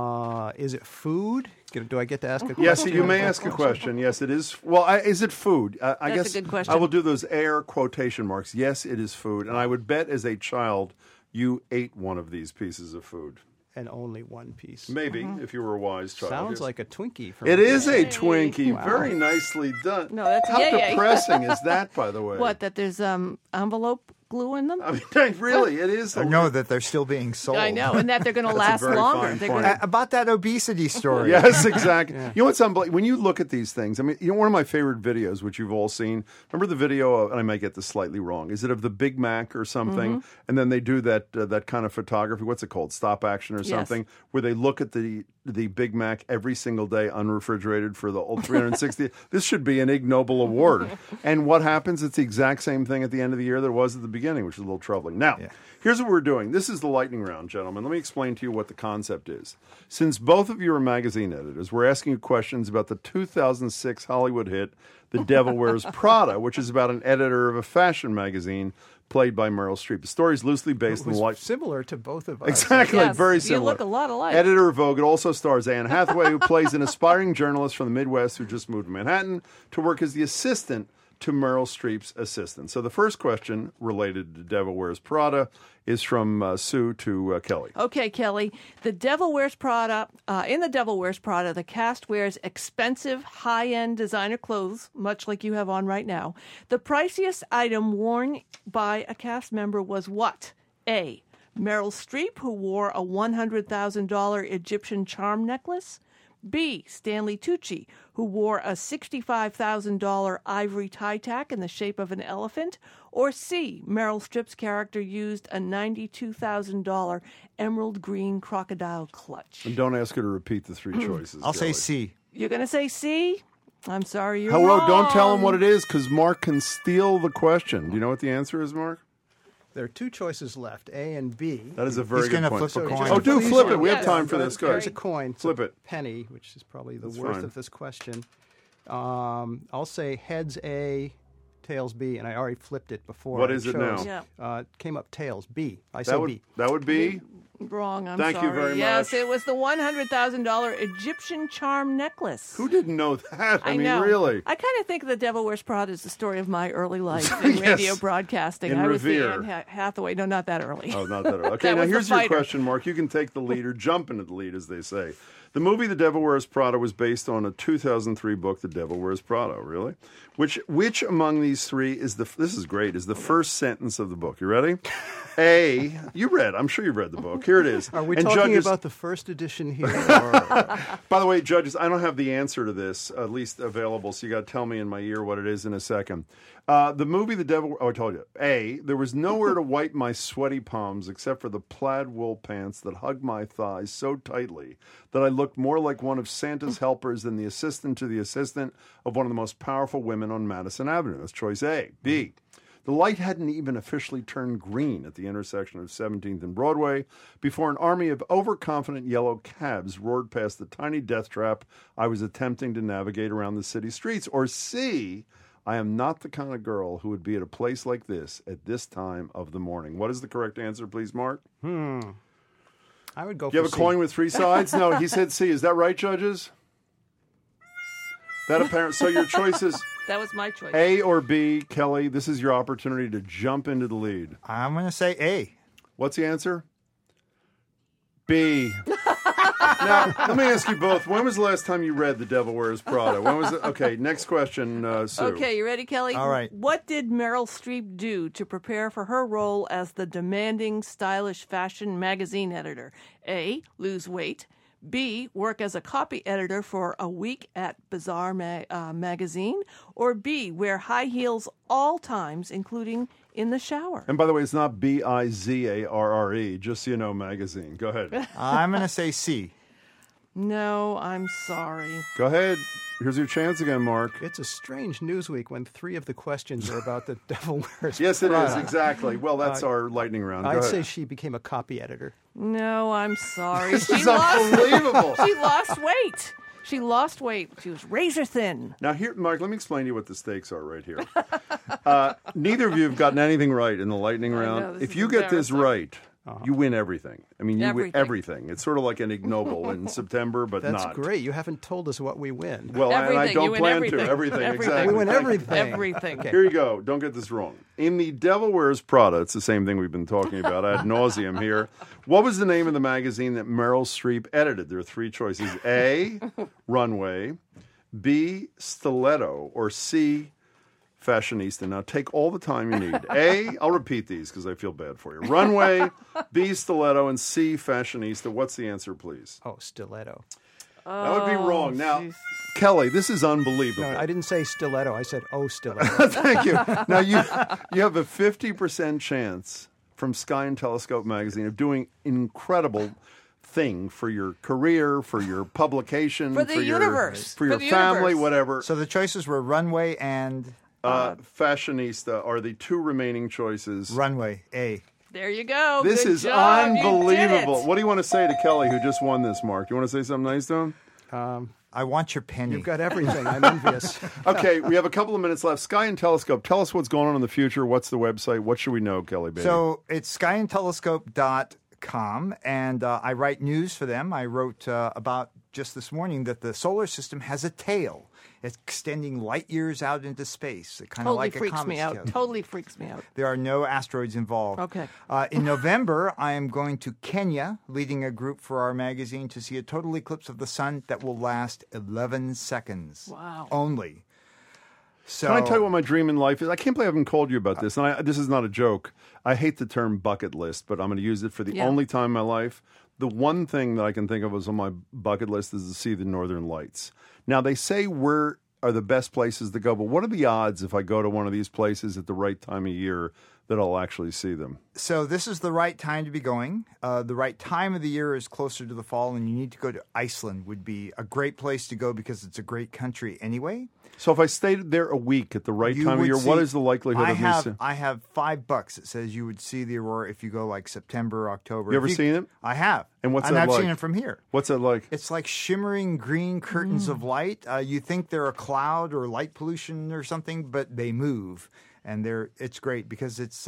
Is it food? Do I get to ask a question? Yes, you may ask a question. Yes, it is. Well, is it food? I That's guess a good question. I will do those air quotation marks. Yes, it is food. And I would bet as a child you ate one of these pieces of food. And only one piece. Maybe, if you were a wise child. Sounds yes. like a Twinkie. For It me. is a Twinkie. Wow. Very nicely done. No, that's How yay. depressing is that, by the way? What? That there's envelope glue in them? I mean, really, it is. I know that they're still being sold. I know, and that they're going to That's a last very longer. fine They're point. gonna- About that obesity story. Yes, exactly. You know what's unbelievable? When you look at these things, I mean, one of my favorite videos, which you've all seen, remember the video of, and I might get this slightly wrong, is it of the Big Mac or something? And then they do that kind of photography, what's it called, stop action or something, where they look at the Big Mac every single day unrefrigerated for the old 360. This should be an Ig Nobel award. And what happens? It's the exact same thing at the end of the year that it was at the beginning, which is a little troubling. Now, here's what we're doing. This is the lightning round, gentlemen. Let me explain to you what the concept is. Since both of you are magazine editors, we're asking you questions about the 2006 Hollywood hit, The Devil Wears Prada, which is about an editor of a fashion magazine played by Meryl Streep. The story is loosely based on the life. Similar to both of us. Exactly, Yes, very you similar. look a lot alike. Editor of Vogue. It also stars Anne Hathaway, who plays an aspiring journalist from the Midwest who just moved to Manhattan to work as the assistant to Meryl Streep's assistant. So the first question related to Devil Wears Prada is from Sue to Kelly. Okay, Kelly. The Devil Wears Prada. In The Devil Wears Prada, the cast wears expensive, high-end designer clothes, much like you have on right now. The priciest item worn by a cast member was what? A. Meryl Streep, who wore a $100,000 Egyptian charm necklace. B. Stanley Tucci, who wore a $65,000 ivory tie tack in the shape of an elephant. Or C. Meryl Streep's character used a $92,000 emerald green crocodile clutch. And don't ask her to repeat the three choices. I'll say Kelly. C. You're going to say C? I'm sorry, you're Hello, wrong. don't tell him what it is because Mark can steal the question. Do you know what the answer is, Mark? There are two choices left, A and B. That is a very good point. Flip a coin. Oh, do flip it. We have Yes. time for this, There's guys. a coin. Flip it. Penny, which is probably the That's worst fine. of this question. I'll say heads A, tails B, and I already flipped it before. What I is it chose. now? It came up tails, B. I say B. That would be? Wrong. I'm Thank sorry. you very Yes, much. it was the $100,000 Egyptian charm necklace. Who didn't know that? I mean, know. really. I kind of think The Devil Wears Prada is the story of my early life in Yes. radio broadcasting. In I was the Revere. Anne Hathaway. No, not that early. Oh, not that early. Okay, That now was the here's your fighter. question, Mark. You can take the lead or jump into the lead, as they say. The movie The Devil Wears Prada was based on a 2003 book, The Devil Wears Prada, really? Which among these three is this is great, is the first sentence of the book. You ready? A, I'm sure you read the book. Here it is. Are we And talking judges- about the first edition here? Or... By the way, judges, I don't have the answer to this, at least available, so you got to tell me in my ear what it is in a second. The movie The Devil... Oh, I told you. A, there was nowhere to wipe my sweaty palms except for the plaid wool pants that hugged my thighs so tightly that I looked more like one of Santa's helpers than the assistant to the assistant of one of the most powerful women on Madison Avenue. That's choice A. B, the light hadn't even officially turned green at the intersection of 17th and Broadway before an army of overconfident yellow cabs roared past the tiny death trap I was attempting to navigate around the city streets. Or C, I am not the kind of girl who would be at a place like this at this time of the morning. What is the correct answer, please, Mark? I would go Do you for have a C. coin with three sides? No, he said C. Is that right, judges? That apparent. So your choice is That was my choice. A or B. Kelly, this is your opportunity to jump into the lead. I'm going to say A. What's the answer? B. Now, let me ask you both. When was the last time you read The Devil Wears Prada? When was it? Okay, next question, Sue. Okay, you ready, Kelly? All right. What did Meryl Streep do to prepare for her role as the demanding, stylish fashion magazine editor? A, lose weight. B, work as a copy editor for a week at Bazaar magazine. Or B, wear high heels all times, including in the shower. And by the way, it's not Bizarre, just so you know, magazine. Go ahead. I'm going to say C. No, I'm sorry. Go ahead. Here's your chance again, Mark. It's a strange news week when three of the questions are about the Devil Wears Yes, it Prada. is, exactly. Well, that's our lightning round. Go I'd ahead. say she became a copy editor. No, I'm sorry. This is unbelievable. She lost weight. She lost weight. She was razor thin. Now, here, Mark, let me explain to you what the stakes are right here. Neither of you have gotten anything right in the lightning round. know, this If is you get this embarrassing. right, you win everything. I mean, you win Everything. everything. It's sort of like an ignoble in September, but That's not. great. You haven't told us what we win. Well, and I Everything. You don't win plan everything. to. Everything, Everything. exactly. We win everything. Everything. Okay. Here you go. Don't get this wrong. In The Devil Wears Prada, it's the same thing we've been talking about ad nauseum here. What was the name of the magazine that Meryl Streep edited? There are three choices. A, Runway. B, Stiletto. Or C, Fashionista. Now, take all the time you need. A, I'll repeat these because I feel bad for you. Runway, B, Stiletto, and C, Fashionista. What's the answer, please? Oh, stiletto. That would be wrong. Now, Kelly, this is unbelievable. No, I didn't say stiletto. I said stiletto. Thank you. Now, you have a 50% chance from Sky and Telescope magazine of doing an incredible thing for your career, for your publication, For the universe. for your For the family, universe. whatever. So the choices were Runway and Fashionista are the two remaining choices. Runway, A. There you go. This Good is job. You did unbelievable. it. What do you want to say to Kelly, who just won this, Mark? Do you want to say something nice to him? I want your penny. You've got everything. I'm envious. Okay, we have a couple of minutes left. Sky and Telescope, tell us what's going on in the future. What's the website? What should we know, Kelly, baby? So it's skyandtelescope.com, and I write news for them. I wrote about just this morning that the solar system has a tail. It's extending light years out into space, kind of Totally like a freaks comet's me out. tail. Totally freaks me out. There are no asteroids involved. Okay. In November, I am going to Kenya, leading a group for our magazine to see a total eclipse of the sun that will last 11 seconds. Wow. Only. So, Can I tell you what my dream in life is? I can't believe I haven't called you about this. And this is not a joke. I hate the term bucket list, but I'm going to use it for the only time in my life. The one thing that I can think of as on my bucket list is to see the Northern Lights. Now, they say where are the best places to go, but what are the odds if I go to one of these places at the right time of year that I'll actually see them? So this is the right time to be going. The right time of the year is closer to the fall, and you need to go to Iceland. Would be a great place to go because it's a great country anyway. So if I stayed there a week at the right time of year, what is the likelihood of me seeing? I have $5. It says you would see the aurora if you go like September, October. You ever seen it? I have. And what's and that I've like? seen it from here. What's that like? It's like shimmering green curtains of light. You think they're a cloud or light pollution or something, but they move. And it's great because it's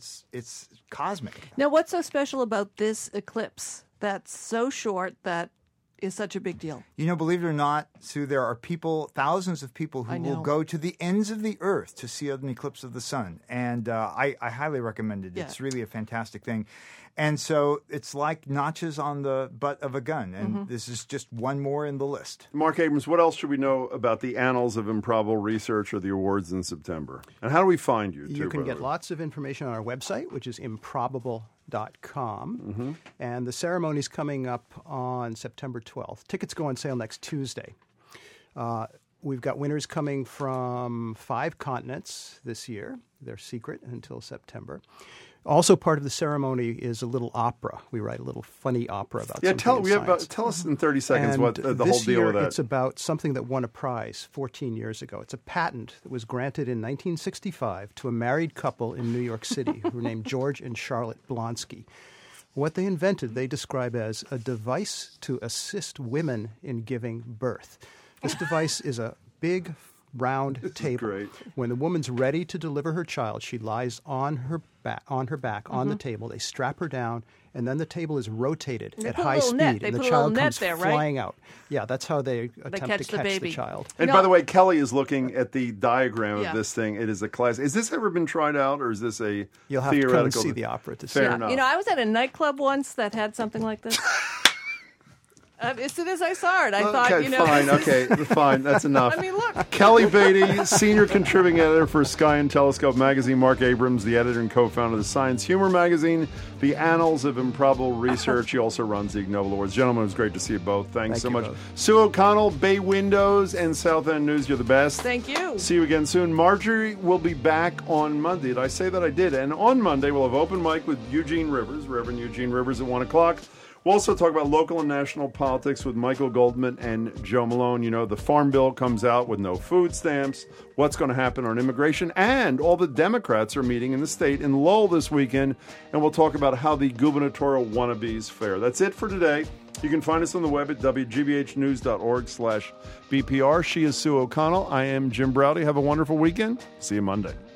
cosmic. Now, what's so special about this eclipse that's so short that is such a big deal? You know, believe it or not, Sue, there are thousands of people who will go to the ends of the earth to see an eclipse of the sun. And I highly recommend it. Yeah. It's really a fantastic thing. And so it's like notches on the butt of a gun. And this is just one more in the list. Mark Abrams, what else should we know about the Annals of Improbable Research or the awards in September? And how do we find you? You can get lots of information on our website, which is improbable.com. And the ceremony's coming up on September 12th. Tickets go on sale next Tuesday. We've got winners coming from 5 continents this year. They're secret until September. Also, part of the ceremony is a little opera. We write a little funny opera about something in science. Tell us in 30 seconds and what the whole deal with that. It's about something that won a prize 14 years ago. It's a patent that was granted in 1965 to a married couple in New York City who were named George and Charlotte Blonsky. What they invented, they describe as a device to assist women in giving birth. This device is a big, round table. Great. When the woman's ready to deliver her child, she lies on her back on the table. They strap her down, and then the table is rotated at high speed, and the child comes flying out. Yeah, that's how they attempt to catch the child. And by the way, Kelly is looking at the diagram of this thing. It is a class. Has this ever been tried out, or is this a You'll have theoretical? to come and see the opera to see. Fair enough. You know, I was at a nightclub once that had something like this. As soon as I saw it, I thought, fine, that's enough. I mean, look. Kelly Beatty, senior contributing editor for Sky and Telescope magazine. Mark Abrams, the editor and co-founder of the Science Humor magazine, the Annals of Improbable Research. He also runs the Ig Nobel Awards. Gentlemen, it was great to see you both. Thanks so much. Both. Sue O'Connell, Bay Windows and South End News, you're the best. Thank you. See you again soon. Marjorie will be back on Monday. Did I say that? I did. And on Monday, we'll have open mic with Eugene Rivers, Reverend Eugene Rivers at 1 o'clock. We'll also talk about local and national politics with Michael Goldman and Joe Malone. You know, the Farm Bill comes out with no food stamps, what's going to happen on immigration, and all the Democrats are meeting in the state in Lowell this weekend, and we'll talk about how the gubernatorial wannabes fare. That's it for today. You can find us on the web at wgbhnews.org/BPR. She is Sue O'Connell. I am Jim Browdy. Have a wonderful weekend. See you Monday.